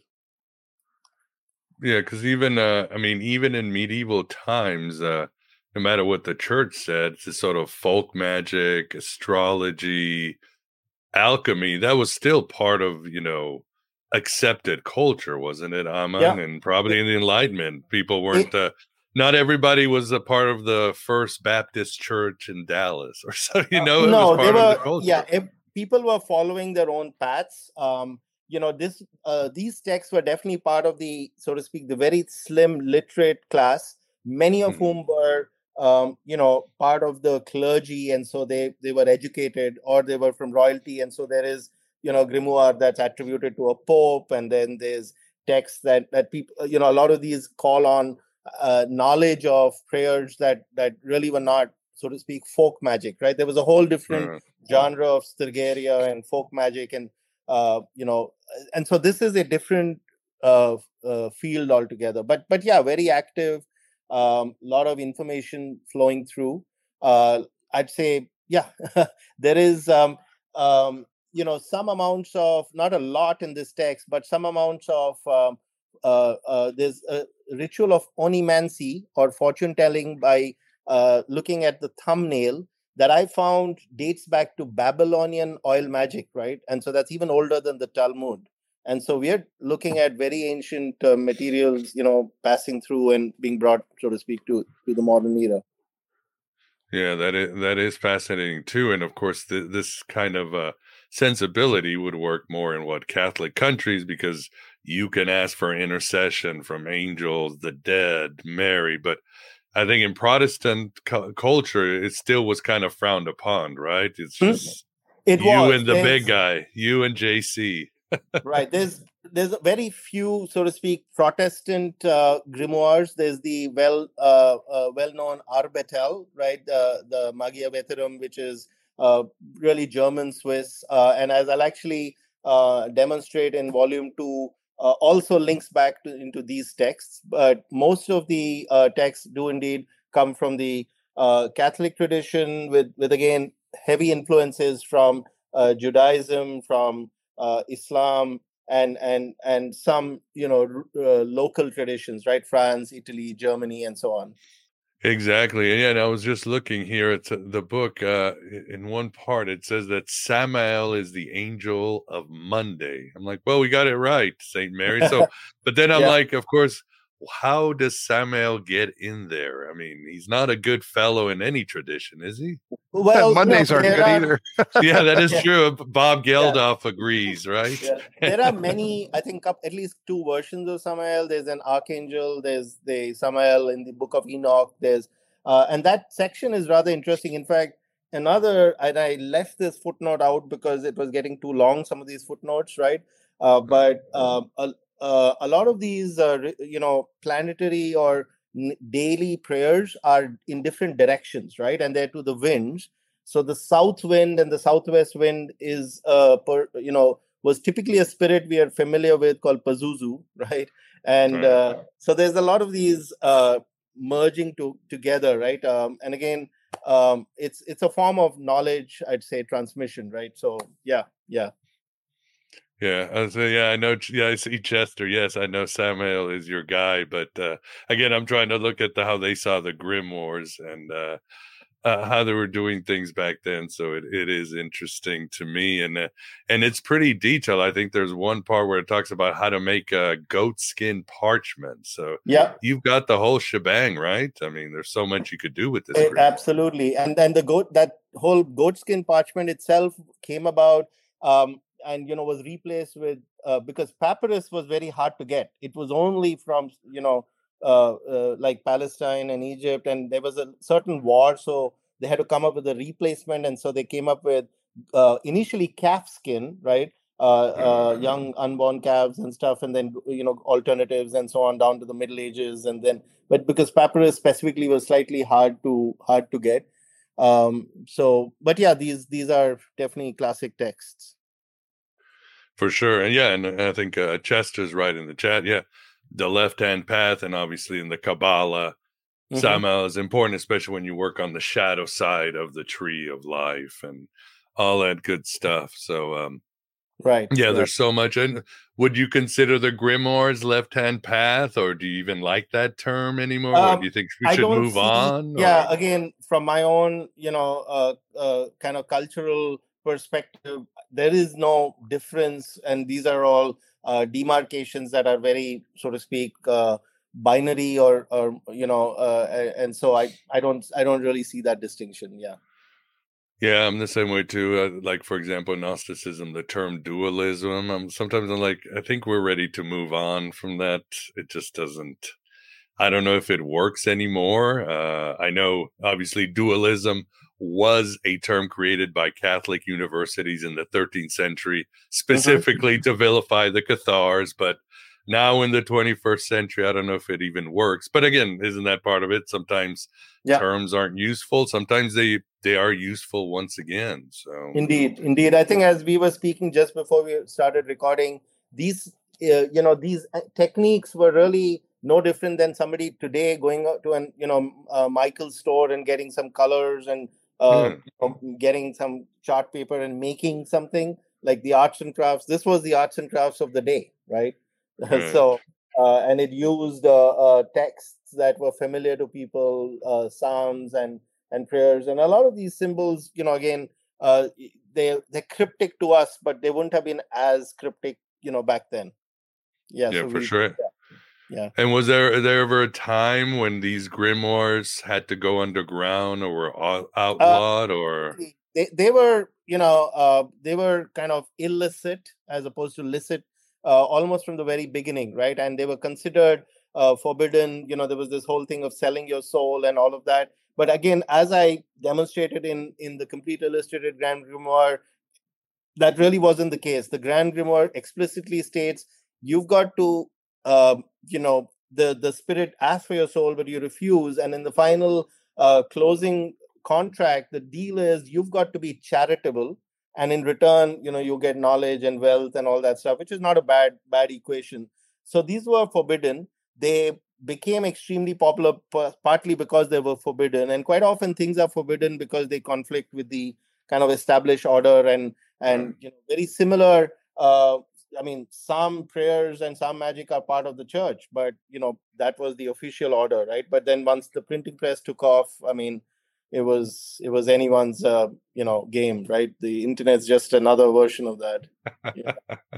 S6: Yeah, because even uh, I mean, even in medieval times, uh, no matter what the church said, it's this sort of folk magic, astrology, alchemy, that was still part of, you know, accepted culture, wasn't it, Aman?
S7: Yeah.
S6: And probably in the Enlightenment, people
S7: It,
S6: weren't. Uh, not everybody was a part of the First Baptist Church in Dallas, or so. You
S7: uh,
S6: know, it was
S7: no, they
S6: part of the
S7: were.
S6: culture.
S7: Yeah, if people were following their own paths. Um, you know, this uh, these texts were definitely part of the, so to speak, the very slim literate class, many of
S6: Mhm.
S7: whom were, um, you know, part of the clergy, and so they they were educated, or they were from royalty, and so there is, you know, grimoire that's attributed to a pope, and then there's texts that that people, you know, a lot of these call on uh, knowledge of prayers that that really were not, so to speak, folk magic, right? There was a whole different
S6: Uh,
S7: genre of Sturgeria and folk magic, and uh, you know, and so this is a different uh, uh, field altogether. But but yeah, very active. A um, lot of information flowing through. Uh, I'd say, yeah, there is, um, um, you know, some amounts of, not a lot in this text, but some amounts of, um, uh, uh, there's a ritual of onimancy, or fortune telling, by uh, looking at the thumbnail, that I found dates back to Babylonian oil magic, right? And so that's even older than the Talmud. And so we're looking at very ancient uh, materials, you know, passing through and being brought, so to speak, to, to the modern era.
S6: Yeah, that is that is fascinating too, and of course, th- this kind of uh, sensibility would work more in what Catholic countries, because you can ask for intercession from angels, the dead, Mary. But I think in Protestant cu- culture, it still was kind of frowned upon, right? It's just
S7: It
S6: you
S7: was.
S6: and the
S7: There's-
S6: big guy, you and J C.
S7: Right. There's there's very few, so to speak, Protestant uh, grimoires. There's the well uh, uh, well known Arbetel, right? The the Magia Veterum, which is uh, really German Swiss, uh, and as I'll actually uh, demonstrate in volume two, uh, also links back to, into these texts. But most of the uh, texts do indeed come from the uh, Catholic tradition, with with again heavy influences from uh, Judaism, from uh, Islam, and and and some, you know, uh, local traditions, right? France, Italy, Germany, and so on.
S6: Exactly. Yeah, and I was just looking here at the book. Uh, in one part, it says that Samael is the angel of Monday. I'm like, well, we got it right, Saint Mary. So, but then I'm
S7: Yeah.
S6: like, of course, how does Samael get in there? I mean, he's not a good fellow in any tradition, is he?
S7: Well,
S8: Mondays
S7: you know,
S8: aren't good
S7: are,
S8: either.
S6: Yeah, that is
S7: Yeah.
S6: true. Bob
S7: Yeah.
S6: Geldof agrees, right?
S7: Yeah. There are many, I think, up- at least two versions of Samael. There's an archangel. There's the Samael in the Book of Enoch. There's uh, and that section is rather interesting. In fact, another, and I left this footnote out because it was getting too long. Some of these footnotes, right? Uh, but um, a, uh, a lot of these, uh, re- you know, planetary or n- daily prayers are in different directions, right? And they're to the winds. So the south wind and the southwest wind is, uh, per, you know, was typically a spirit we are familiar with called Pazuzu, right? And uh, so there's a lot of these uh, merging to together, right? Um, and again, um, it's it's a form of knowledge, I'd say, transmission, right? So yeah, yeah.
S6: Yeah, I say, yeah, I know. Yeah, I see Chester. Yes, I know Samael is your guy, but uh, again, I'm trying to look at the how they saw the Grimoires and uh, uh, how they were doing things back then. So it, it is interesting to me, and uh, and it's pretty detailed. I think there's one part where it talks about how to make a goat skin parchment. So
S7: Yeah,
S6: you've got the whole shebang, right? I mean, there's so much you could do with this.
S7: eh,
S6: Grimoire.
S7: absolutely. And then the goat, that whole goatskin parchment itself came about, um, and you know was replaced with uh, because papyrus was very hard to get. It was only from you know uh, uh, like Palestine and Egypt, and there was a certain war, so they had to come up with a replacement, and so they came up with uh, initially calf skin, right? Uh, uh, young unborn calves and stuff, and then you know alternatives and so on down to the Middle Ages, and then but because papyrus specifically was slightly hard to hard to get, um, so but yeah, these these are definitely classic texts.
S6: For sure. And yeah, and I think uh, Chester's right in the chat. Yeah. The left hand path, and obviously in the Kabbalah,
S7: Mhm.
S6: Samael is important, especially when you work on the shadow side of the tree of life and all that good stuff. So, um,
S7: Right.
S6: yeah,
S7: right.
S6: there's so much. And would you consider the Grimoires left hand path, or do you even like that term anymore? Or
S7: Um,
S6: do you think we
S7: I
S6: should
S7: don't
S6: move
S7: see,
S6: on?
S7: yeah,
S6: or-
S7: again, from my own, you know, uh, uh, kind of cultural perspective, there is no difference. And these are all uh, demarcations that are very, so to speak, uh, binary or, or you know, uh, a- and so I, I don't, I don't really see that distinction. Yeah.
S6: Yeah, I'm the same way too. Uh, like, for example, Gnosticism, the term dualism. I'm sometimes I'm like, I think we're ready to move on from that. It just doesn't. I don't know if it works anymore. Uh, I know, obviously, dualism was a term created by Catholic universities in the thirteenth century, specifically to vilify the Cathars. But now in the twenty-first century, I don't know if it even works. But again, isn't that part of it? Sometimes
S7: Yeah.
S6: terms aren't useful. Sometimes they they are useful once again. So
S7: Indeed, indeed. I think as we were speaking just before we started recording, these uh, you know these uh, techniques were really no different than somebody today going out to an you know uh, Michael's store and getting some colors and uh,
S6: Yeah.
S7: you know, getting some chart paper and making something like the arts and crafts. This was the arts and crafts of the day, right?
S6: Right.
S7: So uh, and it used uh, uh, texts that were familiar to people, uh, psalms and and prayers, and a lot of these symbols, you know, again, uh, they they're cryptic to us, but they wouldn't have been as cryptic, you know, back then. Yeah,
S6: Yeah,
S7: so
S6: for
S7: we,
S6: sure.
S7: yeah.
S6: And was there there ever a time when these grimoires had to go underground or were out- outlawed, or
S7: They they were, you know, uh, they were kind of illicit as opposed to licit, uh, almost from the very beginning, right? And they were considered uh, forbidden. You know, there was this whole thing of selling your soul and all of that. But again, as I demonstrated in in the complete illustrated Grand Grimoire, that really wasn't the case. The Grand Grimoire explicitly states you've got to, um, you know, the the spirit asks for your soul, but you refuse. And in the final uh, closing contract, the deal is you've got to be charitable, and in return, you know, you get knowledge and wealth and all that stuff, which is not a bad bad equation. So these were forbidden. They became extremely popular p- partly because they were forbidden, and quite often things are forbidden because they conflict with the kind of established order and and you know very similar uh, I mean, some prayers and some magic are part of the church, but, you know, that was the official order, right? But then once the printing press took off, I mean, it was it was anyone's, uh, you know, game, right? The internet's just another version of that. Yeah,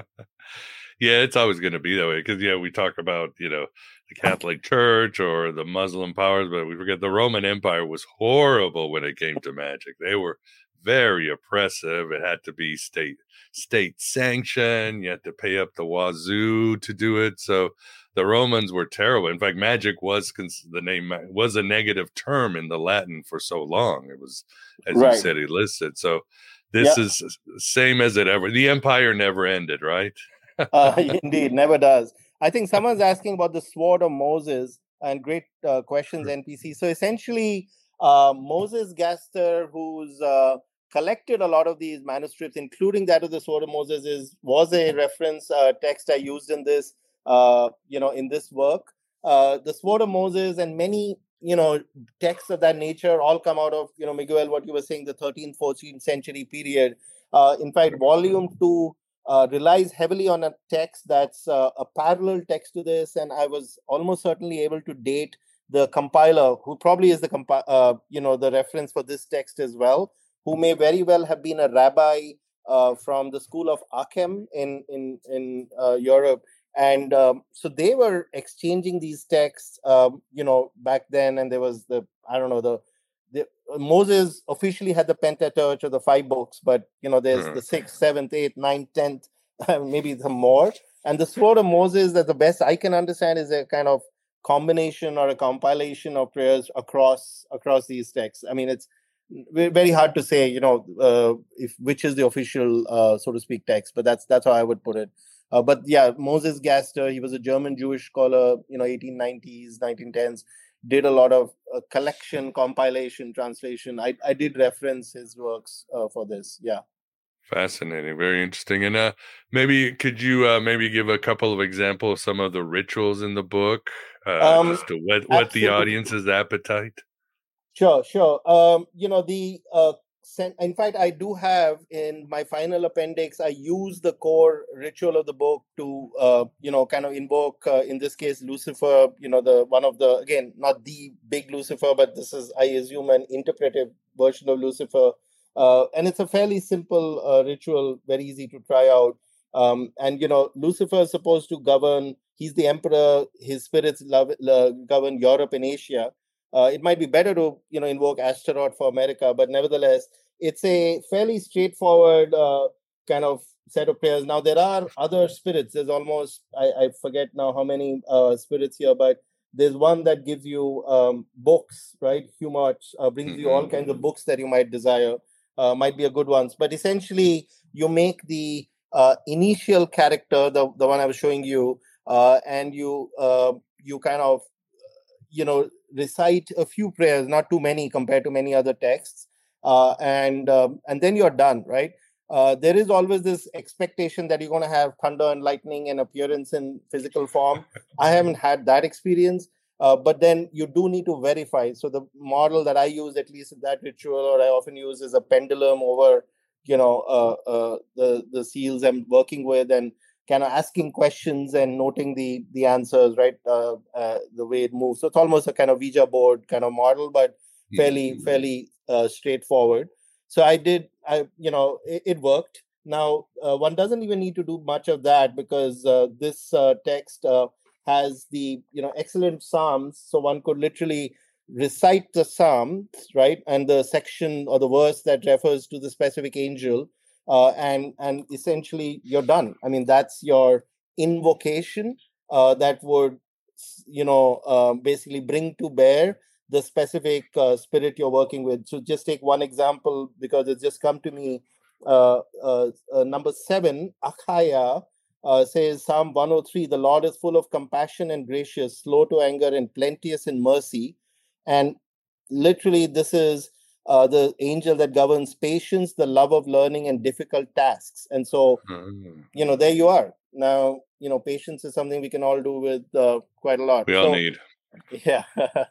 S6: yeah it's always going to be that way because, yeah, we talk about, you know, the Catholic Church or the Muslim powers, but we forget the Roman Empire was horrible when it came to magic. They were very oppressive. It had to be state state sanctioned. You had to pay up the wazoo to do it. So the Romans were terrible. In fact, magic was the name was a negative term in the Latin for so long. It was, as right. you said, illicit. So this yeah. is same as it ever. The empire never ended, right?
S7: uh, indeed, never does. I think someone's asking about the Sword of Moses, and great uh, questions, N P C. So essentially, uh, Moses Gaster, who's uh, collected a lot of these manuscripts, including that of the Sword of Moses, is was a reference uh, text I used in this, uh, you know, in this work. Uh, the Sword of Moses and many, you know, texts of that nature all come out of, you know, Miguel, what you were saying, the thirteenth, fourteenth century period. Uh, in fact, volume two uh, relies heavily on a text that's uh, a parallel text to this, and I was almost certainly able to date the compiler, who probably is the compi- uh, you know, the reference for this text as well, who may very well have been a rabbi uh, from the school of Achem in in in uh, Europe. And um, so they were exchanging these texts, um, you know, back then. And there was the, I don't know, the, the Moses officially had the Pentateuch or the five books, but, you know, there's mm-hmm. the sixth, seventh, eighth, ninth, tenth, maybe some more. And the Sword of Moses, that the best I can understand, is a kind of combination or a compilation of prayers across across these texts. I mean, it's very hard to say, you know, uh, if which is the official, uh, so to speak, text, but that's that's how I would put it. Uh, but yeah, Moses Gaster, he was a German Jewish scholar, you know, eighteen nineties, nineteen tens, did a lot of uh, collection, compilation, translation. I, I did reference his works uh, for this. Yeah.
S6: Fascinating. Very interesting. And uh, maybe could you uh, maybe give a couple of examples of some of the rituals in the book uh, um, just to whet, whet the audience's appetite?
S7: Sure, sure. Um, you know, the... Uh, In fact, I do have in my final appendix, I use the core ritual of the book to, uh, you know, kind of invoke, uh, in this case, Lucifer, you know, the one of the, again, not the big Lucifer, but this is, I assume, an interpretive version of Lucifer. Uh, and it's a fairly simple uh, ritual, very easy to try out. Um, and, you know, Lucifer is supposed to govern, he's the emperor, his spirits love, uh, govern Europe and Asia. Uh, it might be better to, you know, invoke Astaroth for America, but nevertheless, it's a fairly straightforward uh, kind of set of prayers. Now, there are other spirits. There's almost, I, I forget now how many uh, spirits here, but there's one that gives you um, books, right? Humot uh, brings mm-hmm. you all kinds of books that you might desire, uh, might be a good ones. But essentially, you make the uh, initial character, the, the one I was showing you, uh, and you uh, you kind of, you know, recite a few prayers, not too many compared to many other texts, uh, and um, and then you're done, right? Uh, there is always this expectation that you're going to have thunder and lightning and appearance in physical form. I haven't had that experience, uh, but then you do need to verify. So the model that I use, at least in that ritual, or I often use, is a pendulum over, you know, uh, uh, the the seals I'm working with, and kind of asking questions and noting the the answers, right? Uh, uh, the way it moves. So it's almost a kind of Ouija board kind of model, but fairly mm-hmm. fairly uh, straightforward. So I did, I you know, it, it worked. Now uh, one doesn't even need to do much of that, because uh, this uh, text uh, has the, you know, excellent psalms. So one could literally recite the psalms, right, and the section or the verse that refers to the specific angel. Uh, and and essentially you're done. I mean, that's your invocation uh, that would, you know, uh, basically bring to bear the specific uh, spirit you're working with. So just take one example, because it's just come to me. Uh, uh, uh, number seven, Achaya, uh, says Psalm one oh three, the Lord is full of compassion and gracious, slow to anger and plenteous in mercy. And literally this is Uh, the angel that governs patience, the love of learning, and difficult tasks. And so, mm. you know, there you are. Now, you know, patience is something we can all do with uh, quite a lot.
S6: We
S7: so,
S6: all need.
S7: Yeah.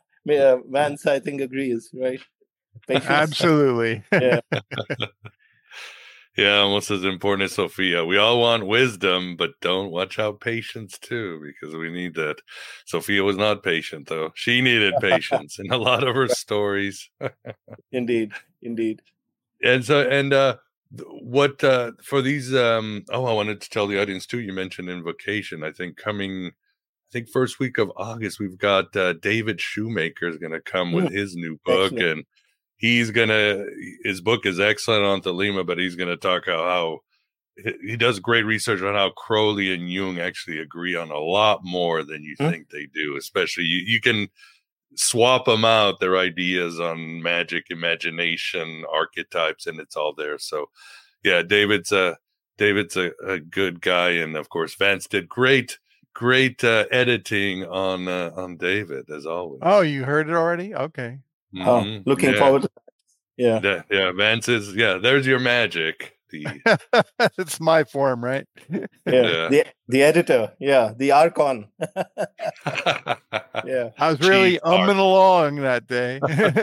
S7: uh, Vance, I think, agrees, right?
S8: Patience. Absolutely.
S7: Yeah.
S6: Yeah, almost as important as Sophia. We all want wisdom, but don't watch out patience too, because we need that. Sophia was not patient, though. She needed patience in a lot of her stories.
S7: Indeed, indeed.
S6: And so, and uh, what uh, for these? Um, oh, I wanted to tell the audience too. You mentioned Invocation. I think coming, I think first week of August, we've got uh, David Shoemaker is going to come with
S7: Mm,
S6: his new book,
S7: excellent.
S6: and he's gonna. His book is excellent on Thelema, but he's going to talk about how he does great research on how Crowley and Jung actually agree on a lot more than you
S7: Mm.
S6: think they do. Especially you, you can swap them out, their ideas on magic, imagination, archetypes, and it's all there. So, yeah, David's a David's a, a good guy, and of course, Vance did great, great uh, editing on uh, on David as always.
S8: Oh, you heard it already? Okay.
S7: Oh,
S6: Mhm.
S7: looking
S6: Yeah.
S7: forward to that. Yeah.
S6: Yeah, yeah, Vance is yeah. There's your magic. The
S8: It's my form, right?
S7: Yeah.
S6: Yeah.
S7: The the editor. Yeah. The Archon. Yeah.
S8: I was really
S6: Chief art.
S8: umming along that day.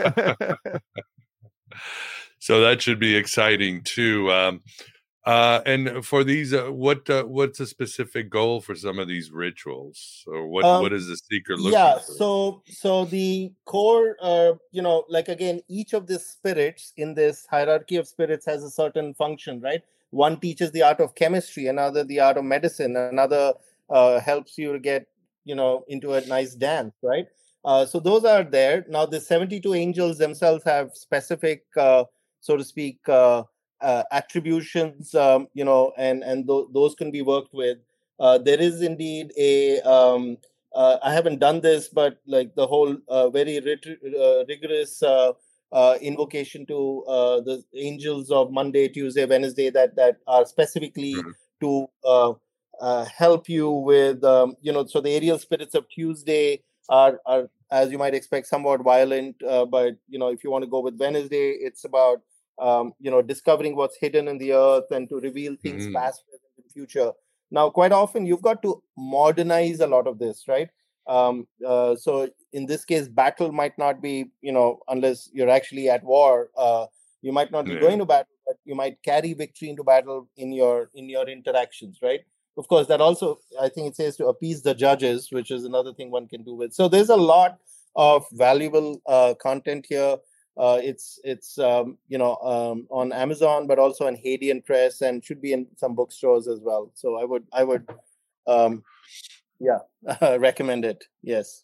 S6: So that should be exciting too. Um, uh, and for these, uh, what uh, what's a specific goal for some of these rituals, or what
S7: Um,
S6: what is the seeker looking
S7: Yeah.
S6: for?
S7: So so the core, uh, you know, like again, each of the spirits in this hierarchy of spirits has a certain function, right? One teaches the art of chemistry, another the art of medicine, another uh, helps you to get, you know, into a nice dance, right? Uh, so those are there. Now the seventy-two angels themselves have specific, uh, so to speak, uh, uh, attributions, um, you know, and and th- those can be worked with. Uh, there is indeed a. Um, uh, I haven't done this, but like the whole uh, very rit- uh, rigorous uh, uh, invocation to uh, the angels of Monday, Tuesday, Wednesday that that are specifically
S6: Mhm.
S7: to uh, uh, help you with, um, you know, so the aerial spirits of Tuesday are are as you might expect somewhat violent, uh, but you know if you want to go with Wednesday, it's about um, you know discovering what's hidden in the earth and to reveal things
S6: Mhm.
S7: past, present, and future. Now, quite often you've got to modernize a lot of this, right? Um, uh, so in this case, battle might not be, you know, unless you're actually at war. Uh, you might not be
S6: Yeah.
S7: going to battle, but you might carry victory into battle in your in your interactions, right? Of course, that also I think it says to appease the judges, which is another thing one can do with. So there's a lot of valuable uh, content here. Uh, it's it's um, you know um, on Amazon, but also on Hadean Press, and should be in some bookstores as well. So I would I would um, yeah recommend it. Yes.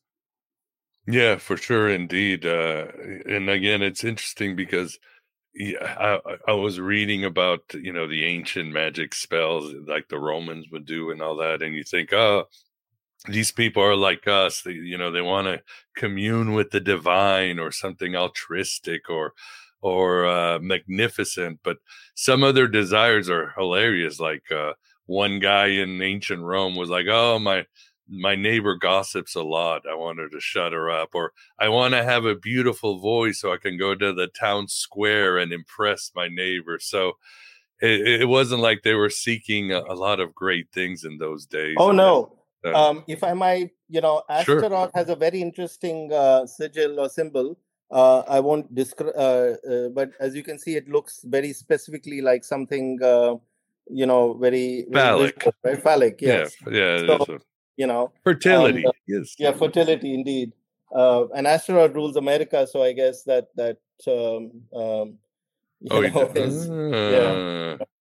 S6: Yeah, for sure, indeed. Uh, and again, it's interesting because yeah, I, I I was reading about you know the ancient magic spells like the Romans would do and all that, and you think, oh, these people are like us. They, you know, they want to commune with the divine or something altruistic or or uh, magnificent. But some of their desires are hilarious. Like uh, one guy in ancient Rome was like, "Oh, my my neighbor gossips a lot. I want her to shut her up." Or I want to have a beautiful voice so I can go to the town square and impress my neighbor. So it, it wasn't like they were seeking a, a lot of great things in those days.
S7: Oh
S6: And
S7: no.
S6: uh,
S7: Um, if I might, you know,
S6: Sure.
S7: Astaroth has a very interesting uh, sigil or symbol. Uh, I won't describe, uh, uh, but as you can see, it looks very specifically like something, uh, you know, very, very
S6: Phallic.
S7: visual, right? Phallic,
S6: Yeah,
S7: yes.
S6: yeah, it
S7: So,
S6: is a
S7: you know,
S6: fertility.
S7: and, uh,
S6: Yes.
S7: yeah, fertility indeed. Uh, and Astaroth rules America, so I guess that that um, um, you
S6: Oh, he
S7: know
S6: did.
S7: is yeah,
S6: Ah,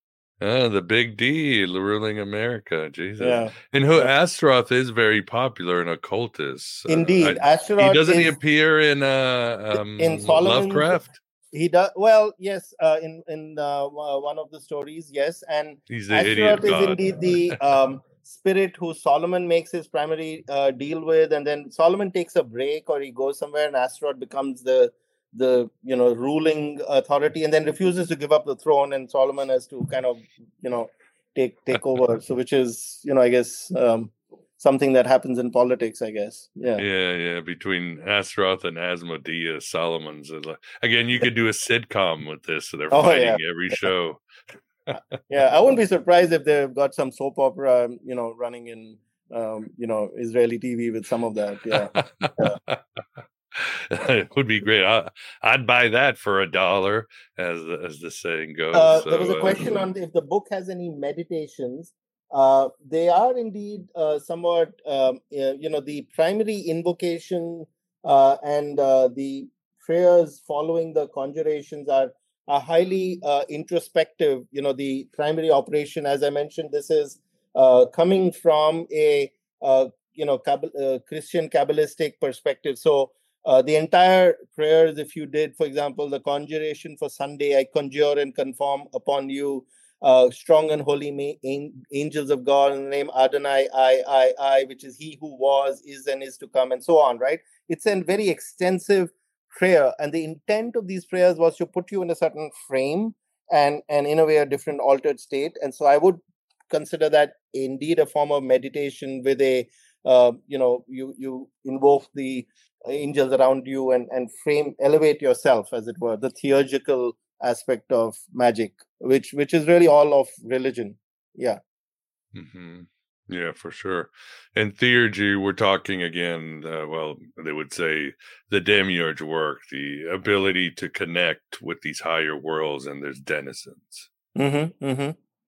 S6: ah, the big D ruling America. Jesus.
S7: yeah.
S6: And who
S7: Yeah.
S6: Astaroth is very popular in occultists. Uh,
S7: Indeed,
S6: I, he
S7: Astaroth
S6: doesn't he
S7: is
S6: appear in uh um
S7: in Solomon's.
S6: Lovecraft?
S7: He does well, yes. Uh, in in uh, uh, one of the stories, yes, and
S6: He's the idiot
S7: Astaroth is
S6: god.
S7: indeed the um, spirit who Solomon makes his primary uh, deal with, and then Solomon takes a break or he goes somewhere, and Astaroth becomes the the you know ruling authority, and then refuses to give up the throne, and Solomon has to kind of you know take take over. So, which is you know I guess um, something that happens in politics, I guess. Yeah.
S6: Yeah, yeah. Between Astaroth and Asmodeus, Solomon's is like, again, you could do a sitcom with this. So they're
S7: Oh,
S6: fighting
S7: yeah.
S6: every show.
S7: Yeah, I wouldn't be surprised if they've got some soap opera, you know, running in, um, you know, Israeli T V with some of that. Yeah,
S6: It would be great. I, I'd buy that for a dollar, as the, as the saying goes.
S7: Uh,
S6: so,
S7: there was a
S6: uh,
S7: question on if the book has any meditations. Uh, they are indeed uh, somewhat, um, uh, you know, the primary invocation uh, and uh, the prayers following the conjurations are, are highly uh, introspective. You know, the primary operation, as I mentioned, this is uh, coming from a, uh, you know, Kab- uh, Christian Kabbalistic perspective. So uh, the entire prayers, if you did, for example, the conjuration for Sunday, I conjure and conform upon you, Uh, strong and holy ma- an- angels of God in the name Adonai, I, I, I, which is he who was, is, and is to come, and so on, right? It's a very extensive prayer. And the intent of these prayers was to put you in a certain frame and, and in a way, a different altered state. And so I would consider that indeed a form of meditation with a, uh, you know, you, you invoke the angels around you and, and frame, elevate yourself, as it were, the theurgical aspect of magic, which which is really all of religion. Yeah.
S6: Mm-hmm. Yeah, for sure. And theurgy, we're talking again, uh, well, they would say the demiurge work, the ability to connect with these higher worlds and there's denizens.
S7: Mm-hmm. Mm-hmm.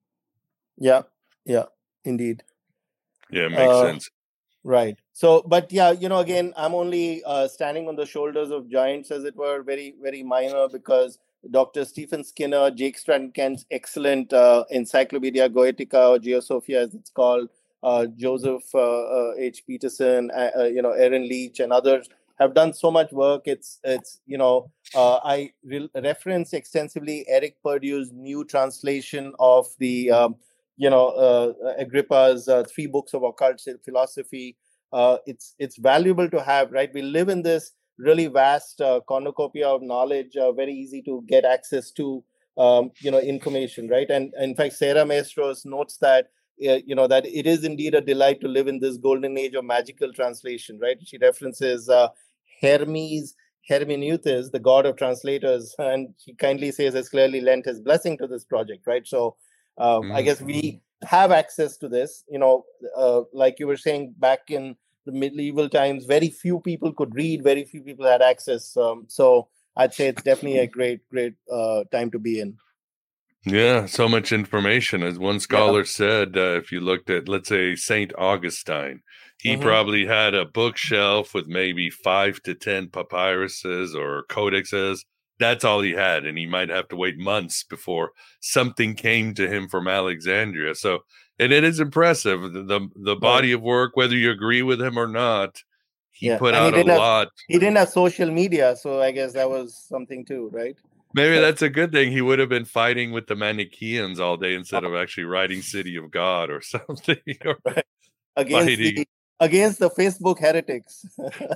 S7: Yeah. Yeah. Indeed.
S6: Yeah, it makes
S7: Uh,
S6: sense.
S7: Right. So, but yeah, you know, again, I'm only uh, standing on the shoulders of giants, as it were, very, very minor, because Doctor Stephen Skinner, Jake Stratton-Kent's excellent uh, Encyclopedia Goetica, or Geosophia as it's called, uh, Joseph uh, uh, H. Peterson, uh, uh, you know, Aaron Leach, and others have done so much work. It's, it's you know, uh, I re- reference extensively Eric Purdue's new translation of the, um, you know, uh, Agrippa's uh, three books of occult philosophy. Uh, it's it's valuable to have, right? We live in this really vast uh, cornucopia of knowledge, uh, very easy to get access to, um, you know, information, right? And, and in fact, Sarah Maestros notes that, uh, you know, that it is indeed a delight to live in this golden age of magical translation, right? She references uh, Hermes Hermeneuthus, the god of translators, and she kindly says has clearly lent his blessing to this project, right? So uh, mm. I guess we have access to this, you know, uh, like you were saying back in the medieval times, very few people could read, very few people had access. Um, so I'd say it's definitely a great, great uh, time to be in.
S6: Yeah, so much information. As one scholar yeah. said, uh, if you looked at, let's say, Saint Augustine, he mm-hmm. probably had a bookshelf with maybe five to ten papyruses or codexes. That's all he had, and he might have to wait months before something came to him from Alexandria. So, and it is impressive, the the, the body right. of work, whether you agree with him or not, he yeah. put and out he a
S7: have,
S6: lot.
S7: He didn't have social media, so I guess that was something too, right?
S6: Maybe that's a good thing. He would have been fighting with the Manichaeans all day instead of actually writing City of God or something. Or
S7: right. Against, the, against the Facebook heretics.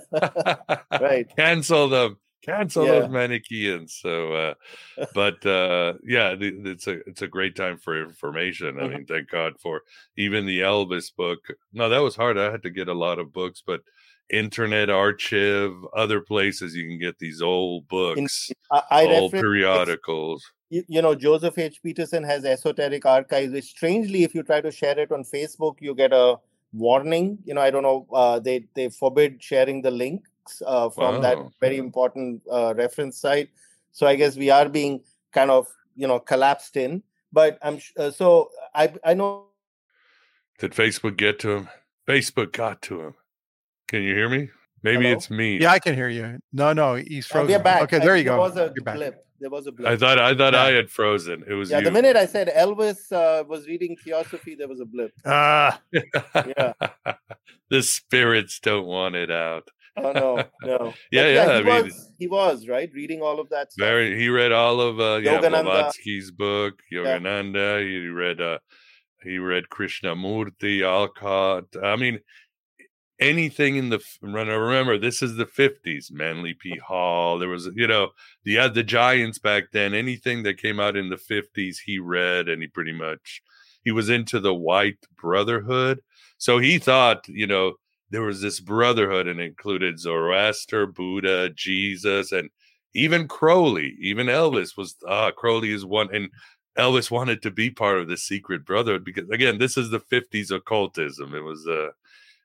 S7: Right.
S6: Cancel them. Cancel yeah. those Manichaeans. So, uh, but uh, yeah, the, it's a it's a great time for information. I mm-hmm. mean, thank God for even the Elvis book. No, that was hard. I had to get a lot of books, but Internet Archive, other places you can get these old books,
S7: In, I, I
S6: old periodicals.
S7: You, you know, Joseph H. Peterson has Esoteric Archives, which strangely, if you try to share it on Facebook, you get a warning. You know, I don't know, uh, they they forbid sharing the link. Uh, from wow. that very important uh, reference site. So I guess we are being kind of, you know, collapsed in. But I'm uh, so I I know.
S6: Did Facebook get to him? Facebook got to him. Can you hear me? Maybe Hello? It's me.
S8: Yeah, I can hear you. No, no, he's frozen.
S7: Uh, back.
S8: Okay, there you
S7: there
S8: go.
S7: Was a
S8: You're back.
S7: blip. There was a blip.
S6: I thought I thought yeah. I had frozen. It was
S7: yeah.
S6: you.
S7: The minute I said Elvis uh, was reading Theosophy, there was a blip.
S8: Ah,
S7: yeah.
S6: The spirits don't want it out.
S7: Oh no, no.
S6: yeah,
S7: but,
S6: yeah.
S7: He
S6: I mean,
S7: was, he was right reading all of that stuff.
S6: Very. He read all of uh, yeah,
S7: Yogananda.
S6: Blavatsky's book, Yogananda. Yeah. He read uh, he read Krishnamurti, Alcott. I mean, anything in the. Remember, this is the fifties. Manly P. Hall. There was, you know, you had the giants back then. Anything that came out in the fifties, he read, and he pretty much he was into the White Brotherhood. So he thought, you know. There was this brotherhood and included Zoroaster, Buddha, Jesus, and even Crowley. Even Elvis was, ah, Crowley is one. And Elvis wanted to be part of the secret brotherhood because, again, this is the fifties occultism. It was, uh,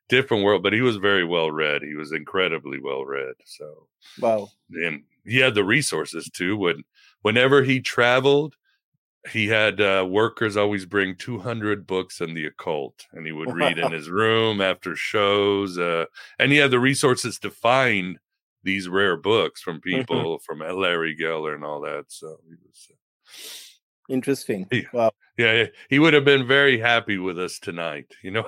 S6: different world. But he was very well read. He was incredibly well read. So
S7: Wow.
S6: and he had the resources too. When whenever he traveled, he had uh, workers always bring two hundred books in the occult, and he would read in his room after shows. Uh, and he had the resources to find these rare books from people, from Larry Geller and all that. So he was uh,
S7: interesting.
S6: He,
S7: wow.
S6: Yeah, he would have been very happy with us tonight. You know.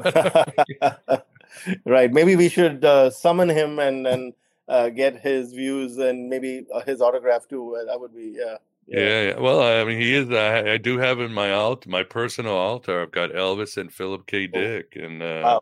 S7: Right. Maybe we should uh, summon him and and uh, get his views and maybe uh, his autograph too. That would be yeah.
S6: Yeah. yeah, yeah. Well, I mean, he is. I, I do have in my alt, my personal altar. I've got Elvis and Philip K. Dick and uh,
S7: wow.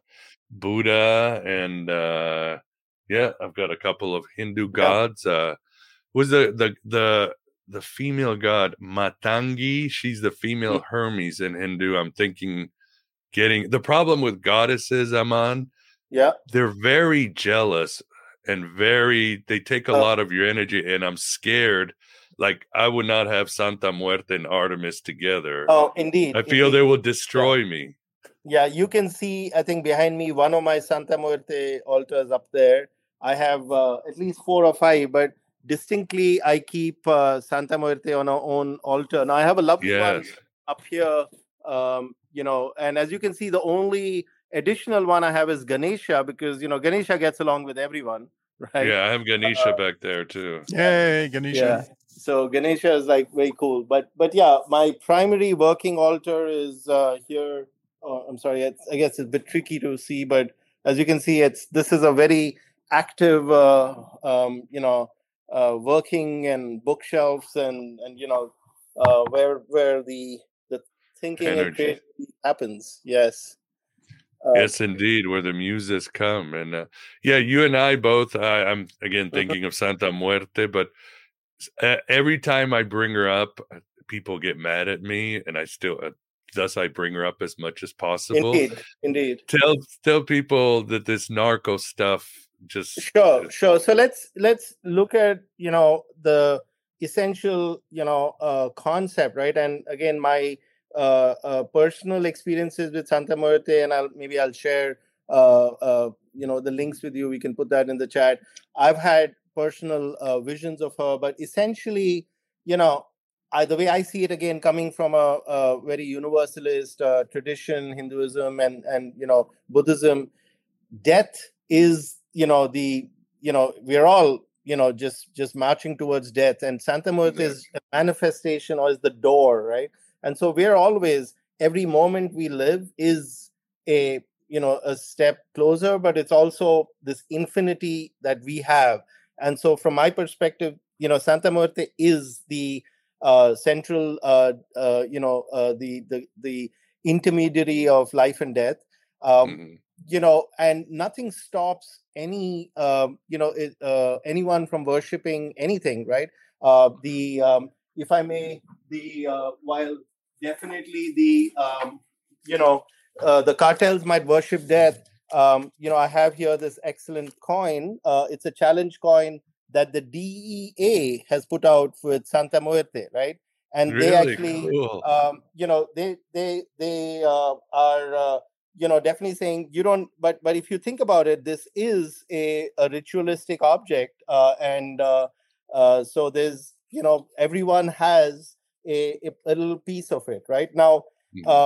S6: Buddha, and uh, yeah, I've got a couple of Hindu gods. Yeah. Uh, was the the the the female god Matangi? She's the female mm-hmm. Hermes in Hindu. I'm thinking getting the problem with goddesses, Aman.
S7: Yeah,
S6: they're very jealous and very. They take a oh. lot of your energy, and I'm scared. Like, I would not have Santa Muerte and Artemis together.
S7: Oh, indeed.
S6: I feel
S7: indeed.
S6: they will destroy
S7: yeah.
S6: me.
S7: Yeah, you can see, I think, behind me, one of my Santa Muerte altars up there. I have uh, at least four or five, but distinctly, I keep uh, Santa Muerte on our own altar. Now, I have a lovely
S6: yes.
S7: one up here, um, you know, and as you can see, the only additional one I have is Ganesha, because, you know, Ganesha gets along with everyone, right?
S6: Yeah, I have Ganesha uh, back there, too.
S8: Yay, Ganesha.
S7: Yeah. So Ganesha is like very cool, but but yeah, my primary working altar is uh, here. Oh, I'm sorry, it's, I guess it's a bit tricky to see, but as you can see, it's this is a very active, uh, um, you know, uh, working and bookshelves and and you know uh, where where the the thinking Energy. and creativity happens. Yes.
S6: Uh, yes, indeed, where the muses come, and uh, yeah, you and I both. I, I'm again thinking of Santa Muerte, but. Uh, every time I bring her up, people get mad at me, and I still, uh, thus I bring her up as much as possible.
S7: Indeed, indeed.
S6: Tell tell people that this narco stuff just
S7: sure, sure. So let's let's look at you know the essential you know uh, concept, right? And again, my uh, uh, personal experiences with Santa Muerte, and I'll maybe I'll share uh, uh, you know the links with you. We can put that in the chat. I've had personal uh, visions of her, but essentially, you know, I, the way I see it again, coming from a, a very universalist uh, tradition, Hinduism and and you know Buddhism, death is you know the you know we're all you know just just marching towards death, and Santa Muerte yeah. is a manifestation or is the door, right? And so we're always every moment we live is a you know a step closer, but it's also this infinity that we have. And so from my perspective, you know, Santa Muerte is the uh, central, uh, uh, you know, uh, the, the the intermediary of life and death, um, mm-hmm. you know, and nothing stops any, um, you know, uh, anyone from worshiping anything, right? Uh, the, um, if I may, the, uh, while definitely the, um, you know, uh, the cartels might worship death, Um, you know, I have here this excellent coin. Uh, it's a challenge coin that the D E A has put out with Santa Muerte, right? And
S6: really
S7: they actually,
S6: cool.
S7: um, you know, they they they uh, are, uh, you know, definitely saying you don't. But but if you think about it, this is a, a ritualistic object, uh, and uh, uh, so there's, you know, everyone has a, a little piece of it, right? Now. Mm-hmm. Uh,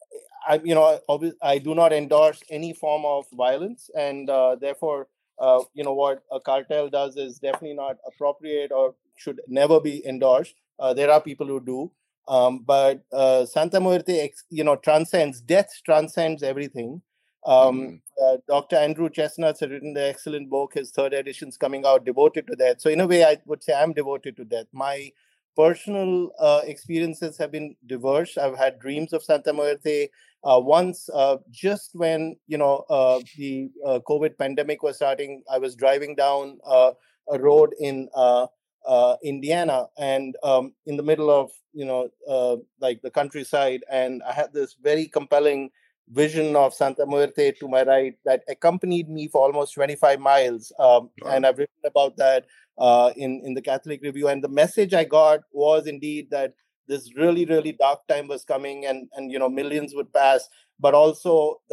S7: I, you know, I do not endorse any form of violence, and uh, therefore, uh, you know, what a cartel does is definitely not appropriate or should never be endorsed. Uh, there are people who do, um, but uh, Santa Muerte, you know, transcends death, transcends everything. Um, mm. uh, Doctor Andrew Chestnut has written the excellent book. His third edition is coming out, devoted to death. So, in a way, I would say I'm devoted to death. My personal uh, experiences have been diverse. I've had dreams of Santa Muerte. Uh, once, uh, just when you know uh, the uh, COVID pandemic was starting, I was driving down uh, a road in uh, uh, Indiana, and um, in the middle of you know uh, like the countryside, and I had this very compelling vision of Santa Muerte to my right that accompanied me for almost twenty-five miles, um, wow. and I've written about that uh, in in the Catholic Review. And the message I got was indeed that this really, really dark time was coming, and and you know millions would pass, but also that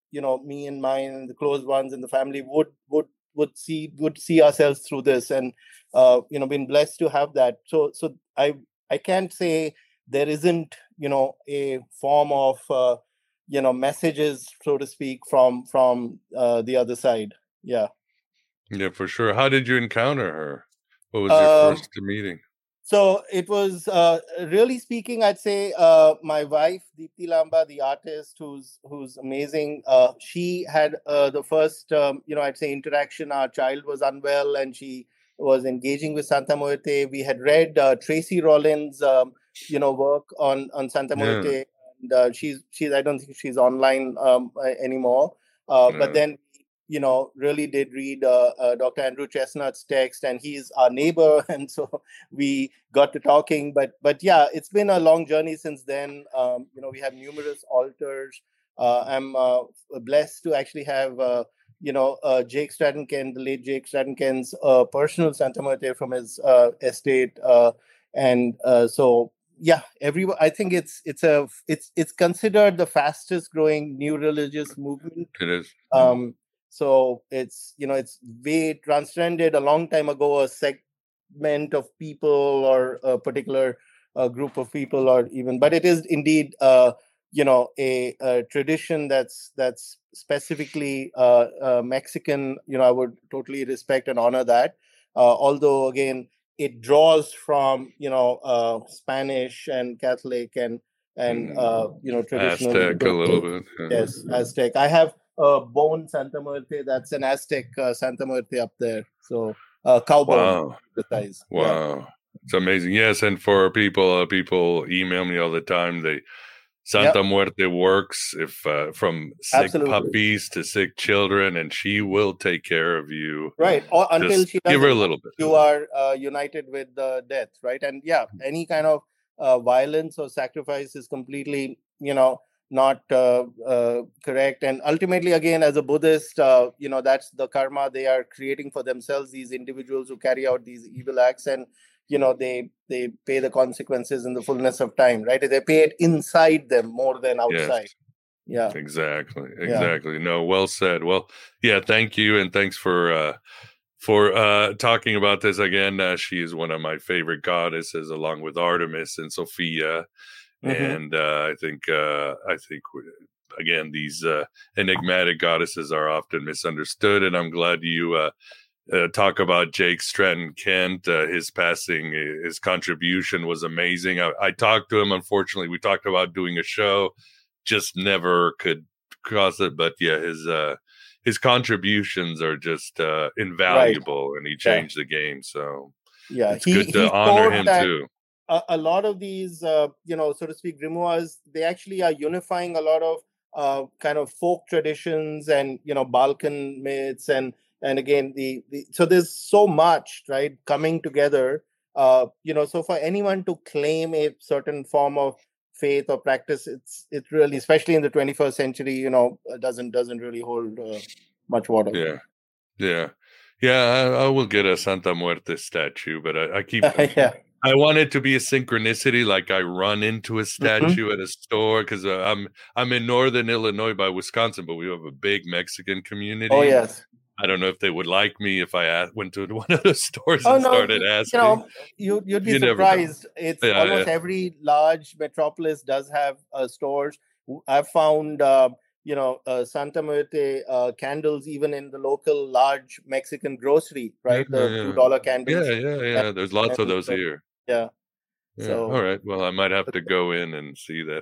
S7: you know, me and mine and the close ones in the family would would would see would see ourselves through this, and uh, you know, been blessed to have that. So so I I can't say there isn't, you know, a form of uh, you know, messages, so to speak, from from uh, the other side. Yeah.
S6: Yeah, for sure. How did you encounter her? What was your
S7: Um,
S6: first meeting?
S7: So it was, uh, really speaking, I'd say uh, my wife, Deepti Lamba, the artist, who's who's amazing. Uh, she had uh, the first, um, you know, I'd say interaction. Our child was unwell, and she was engaging with Santa Muerte. We had read uh, Tracy Rollins, um, you know, work on on Santa
S6: Yeah.
S7: Muerte, and uh, she's she's. I don't think she's online um, uh, anymore. Uh, But
S6: No.
S7: then, you know, really did read uh, uh, Doctor Andrew Chestnut's text, and he's our neighbor, and so we got to talking. But but yeah, it's been a long journey since then. Um, you know, we have numerous altars. Uh, I'm uh, blessed to actually have uh, you know uh, Jake Stratton Ken, the late Jake Stratton Ken's uh, personal Santa Muerte from his uh, estate, uh, and uh, so yeah, everyone. I think it's it's a it's it's considered the fastest growing new religious movement.
S6: It is.
S7: Um, so it's, you know, it's way transcended a long time ago, a segment of people or a particular uh, group of people, or even, but it is indeed, uh, you know, a, a tradition that's that's specifically uh, uh, Mexican. You know, I would totally respect and honor that. Uh, although again, it draws from, you know, uh, Spanish and Catholic and and uh, you know, traditional
S6: Aztec a little bit. Yeah.
S7: Yes, Aztec. I have a bone Santa Muerte. That's an Aztec uh, Santa Muerte up there. So uh, cow bone.
S6: Wow.
S7: Precise.
S6: Wow.
S7: Yeah.
S6: It's amazing. Yes, and for people, uh, people email me all the time. They Santa
S7: Yep.
S6: Muerte works if uh, from sick
S7: Absolutely.
S6: puppies to sick children, and she will take care of you.
S7: Right. Or until
S6: Just
S7: she
S6: give her a
S7: doesn't,
S6: little bit.
S7: you are uh, united with the death, right? And yeah, any kind of uh, violence or sacrifice is completely, you know, not uh, uh, correct. And ultimately, again, as a Buddhist, uh, you know, that's the karma they are creating for themselves, these individuals who carry out these evil acts, and you know, they they pay the consequences in the fullness of time, right? They pay it inside them more than outside.
S6: Yes.
S7: Yeah.
S6: Exactly.
S7: Yeah.
S6: Exactly. No, well said. Well, yeah, thank you. And thanks for uh for uh talking about this again. Uh, she is one of my favorite goddesses, along with Artemis and Sophia.
S7: Mhm.
S6: And uh I think uh I think we, again, these uh enigmatic goddesses are often misunderstood, and I'm glad you uh Uh, talk about Jake Stratton Kent. Uh, his passing, his contribution was amazing. I, I talked to him. Unfortunately, we talked about doing a show, just never could cause it. But yeah, his uh, his contributions are just uh, invaluable, and he changed the game. So
S7: Yeah,
S6: it's
S7: he
S6: good to
S7: he
S6: honor
S7: showed
S6: him
S7: that
S6: too.
S7: a, a lot of these, uh, you know, so to speak, grimoires, they actually are unifying a lot of uh, kind of folk traditions and, you know, Balkan myths, and and again the, the so there's so much, right, coming together. Uh, you know, so for anyone to claim a certain form of faith or practice, it's it's really, especially in the twenty-first century, you know, uh, doesn't doesn't really hold uh, much water.
S6: Yeah, yeah, yeah. I, I will get a Santa Muerte statue, but I, I keep.
S7: Yeah.
S6: I want it to be a synchronicity, like I run into a
S7: Mhm.
S6: statue at a store, because uh, I'm I'm in northern Illinois by Wisconsin, but we have a big Mexican community.
S7: Oh yes.
S6: I don't know if they would like me if I asked, went to one of the stores
S7: Oh
S6: and
S7: no,
S6: started
S7: you, you
S6: asking.
S7: know, you you'd be
S6: You never know.
S7: surprised. It's
S6: Yeah,
S7: almost
S6: yeah.
S7: every large metropolis does have uh, stores. W- I've found uh, you know uh, Santa Muerte uh, candles even in the local large Mexican grocery, right?
S6: Yeah,
S7: The
S6: yeah.
S7: two dollar
S6: Yeah,
S7: candles.
S6: yeah, yeah. There's lots of
S7: And
S6: those
S7: so,
S6: here.
S7: yeah.
S6: Yeah.
S7: So
S6: All right. Well, I might have to go in and see that.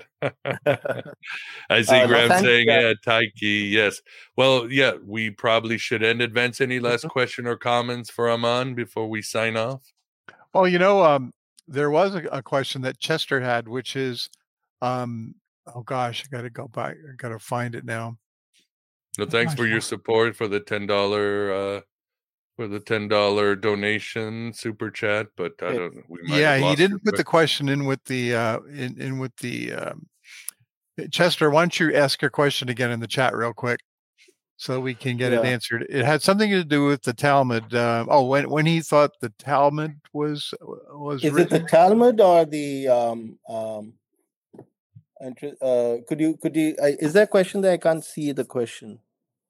S6: I see
S7: uh, no,
S6: Graham
S7: thank
S6: saying,
S7: yeah.
S6: yeah, Taiki. Yes. Well, yeah, we probably should end it. Vince, any last
S7: Mhm.
S6: question or comments for Aman before we sign off?
S8: Well, you know, um, there was a, a question that Chester had, which is, um, oh gosh, I got to go back. I got to find it now.
S6: No, thanks
S8: Gosh,
S6: for your support for the ten dollar uh, for the ten dollar donation super chat. But I
S7: Great.
S6: don't. We might
S8: yeah,
S6: have
S8: he
S6: lost your
S8: didn't put the question in with the uh, in in with the um, Chester. Why don't you ask your question again in the chat real quick, so we can get it
S7: Yeah.
S8: answered? It had something to do with the Talmud. Uh, oh, when when he thought the Talmud was was
S7: Is it the
S8: written.
S7: Talmud or the um um Inter- Uh, could you could you? I, is there a question that I can't see the question?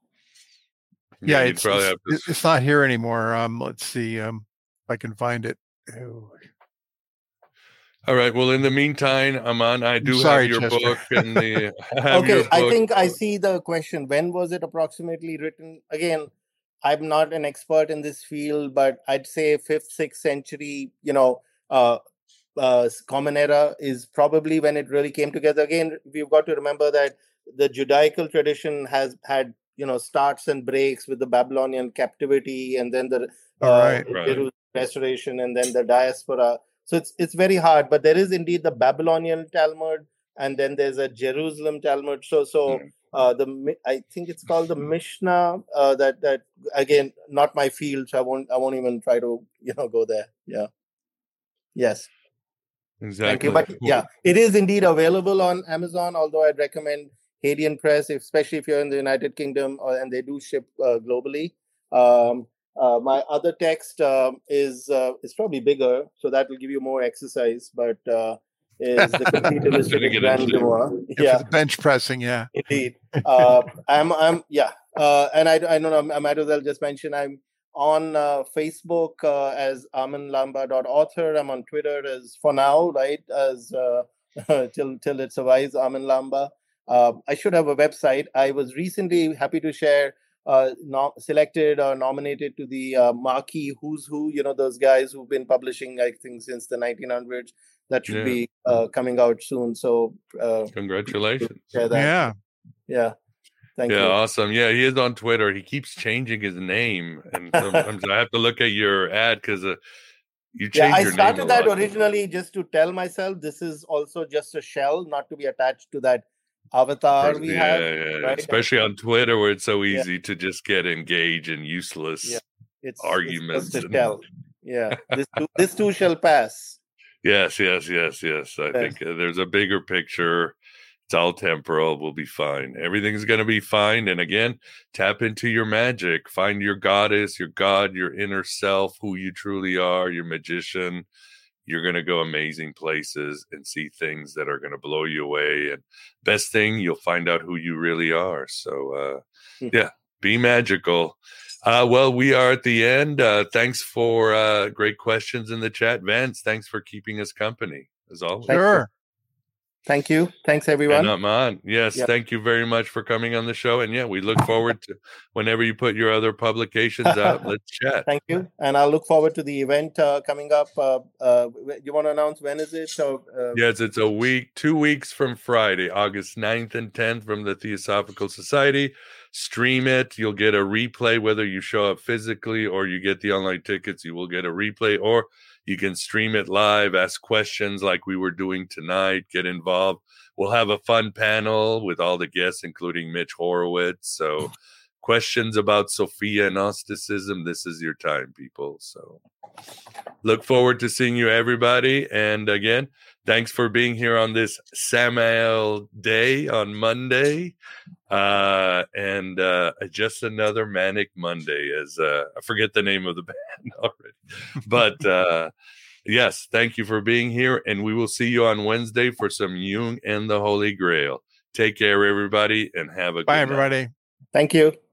S8: Yeah,
S6: you'd
S8: it's
S6: probably
S8: it's,
S6: have to.
S8: it- it's not here anymore. Um, let's see um, if I can find it. Oh,
S6: All right. Well, in the meantime, Aman, I do
S8: sorry,
S6: have your
S8: Chester.
S6: book and the. I have
S7: Okay,
S6: your
S7: I
S6: book.
S7: think I see the question. When was it approximately written? Again, I'm not an expert in this field, but I'd say fifth, sixth century, you know, uh, uh, Common Era is probably when it really came together. Again, we've got to remember that the Judaical tradition has had, you know, starts and breaks with the Babylonian captivity and then the
S8: All
S7: uh,
S8: right.
S6: Right.
S7: Jerusalem restoration and then the diaspora. So it's it's very hard, but there is indeed the Babylonian Talmud, and then there's a Jerusalem Talmud. So so
S6: Mm.
S7: uh, the Mi- I think it's called the Mishnah. Uh, that that again, not my field, so I won't I won't even try to you know go there. Yeah. Yes. Thank you.
S6: Exactly.
S7: But
S6: Well,
S7: yeah, it is indeed available on Amazon. Although I'd recommend Hadean Press, especially if you're in the United Kingdom, or, and they do ship uh, globally. Um, uh, my other text um, is uh, is probably bigger, so that will give you more exercise. But uh, is the complete
S6: Gonna
S7: illustrated
S6: get
S7: Grand
S6: into it.
S7: Grimoire?
S8: Yeah,
S7: Yeah,
S8: for the bench pressing, yeah.
S7: indeed. Uh, I'm I'm yeah, uh, and I I don't know. I might as well just mention I'm on uh, Facebook uh, as aman lamba dot author. I'm on Twitter as for now, right? As uh, till till it survives, Aman Lamba. Uh, I should have a website. I was recently happy to share. Uh, no, selected or nominated to the uh, marquee Who's Who. You know those guys who've been publishing, I think, since the nineteen hundreds. That should
S6: Yeah.
S7: be uh, coming out soon. So uh,
S6: Congratulations.
S7: share that.
S8: Yeah.
S7: Yeah. Thank
S6: Yeah,
S7: you.
S6: awesome. Yeah, he is on Twitter. He keeps changing his name, and sometimes I have to look at your ad because uh, you
S7: Yeah,
S6: change
S7: I
S6: your name a
S7: started that
S6: lot.
S7: originally just to tell myself this is also just a shell, not to be attached to that avatar we
S6: yeah,
S7: have.
S6: yeah,
S7: right?
S6: especially on Twitter where it's so
S7: Yeah.
S6: easy to just get engaged in useless
S7: Yeah. It's,
S6: arguments.
S7: it's just a
S6: and-
S7: shell. Yeah, this too, this too shall pass.
S6: Yes, yes, yes, yes. I
S7: Yes.
S6: think uh, there's a bigger picture. It's all temporal. We'll be fine. Everything's going to be fine. And again, tap into your magic. Find your goddess, your god, your inner self, who you truly are, your magician. You're going to go amazing places and see things that are going to blow you away. And best thing, you'll find out who you really are. So, uh,
S7: Hmm.
S6: yeah, be magical. Uh, well, we are at the end. Uh, thanks for uh, great questions in the chat. Vance, thanks for keeping us company, as always.
S7: Thank you.
S8: Sure.
S7: Thank you. Thanks, everyone.
S6: And Aman, yes,
S7: Yeah.
S6: thank you very much for coming on the show. And yeah, we look forward to whenever you put your other publications out. Let's chat.
S7: Thank you. And I'll look forward to the event uh, coming up. Uh, uh, you want to announce when is it? So, uh,
S6: Yes, it's a week, two weeks from Friday, August ninth and tenth from the Theosophical Society. Stream it. You'll get a replay, whether you show up physically or you get the online tickets, you will get a replay, or you can stream it live, ask questions like we were doing tonight, get involved. We'll have a fun panel with all the guests, including Mitch Horowitz. So questions about Sophia and Gnosticism, this is your time, people. So look forward to seeing you, everybody. And again, thanks for being here on this Samael day on Monday. Uh, and uh, just another manic Monday, as uh, I forget the name of the band already. But uh, yes, thank you for being here. And we will see you on Wednesday for some Jung and the Holy Grail. Take care, everybody, and have a
S8: Bye,
S6: good night.
S8: everybody.
S7: thank you.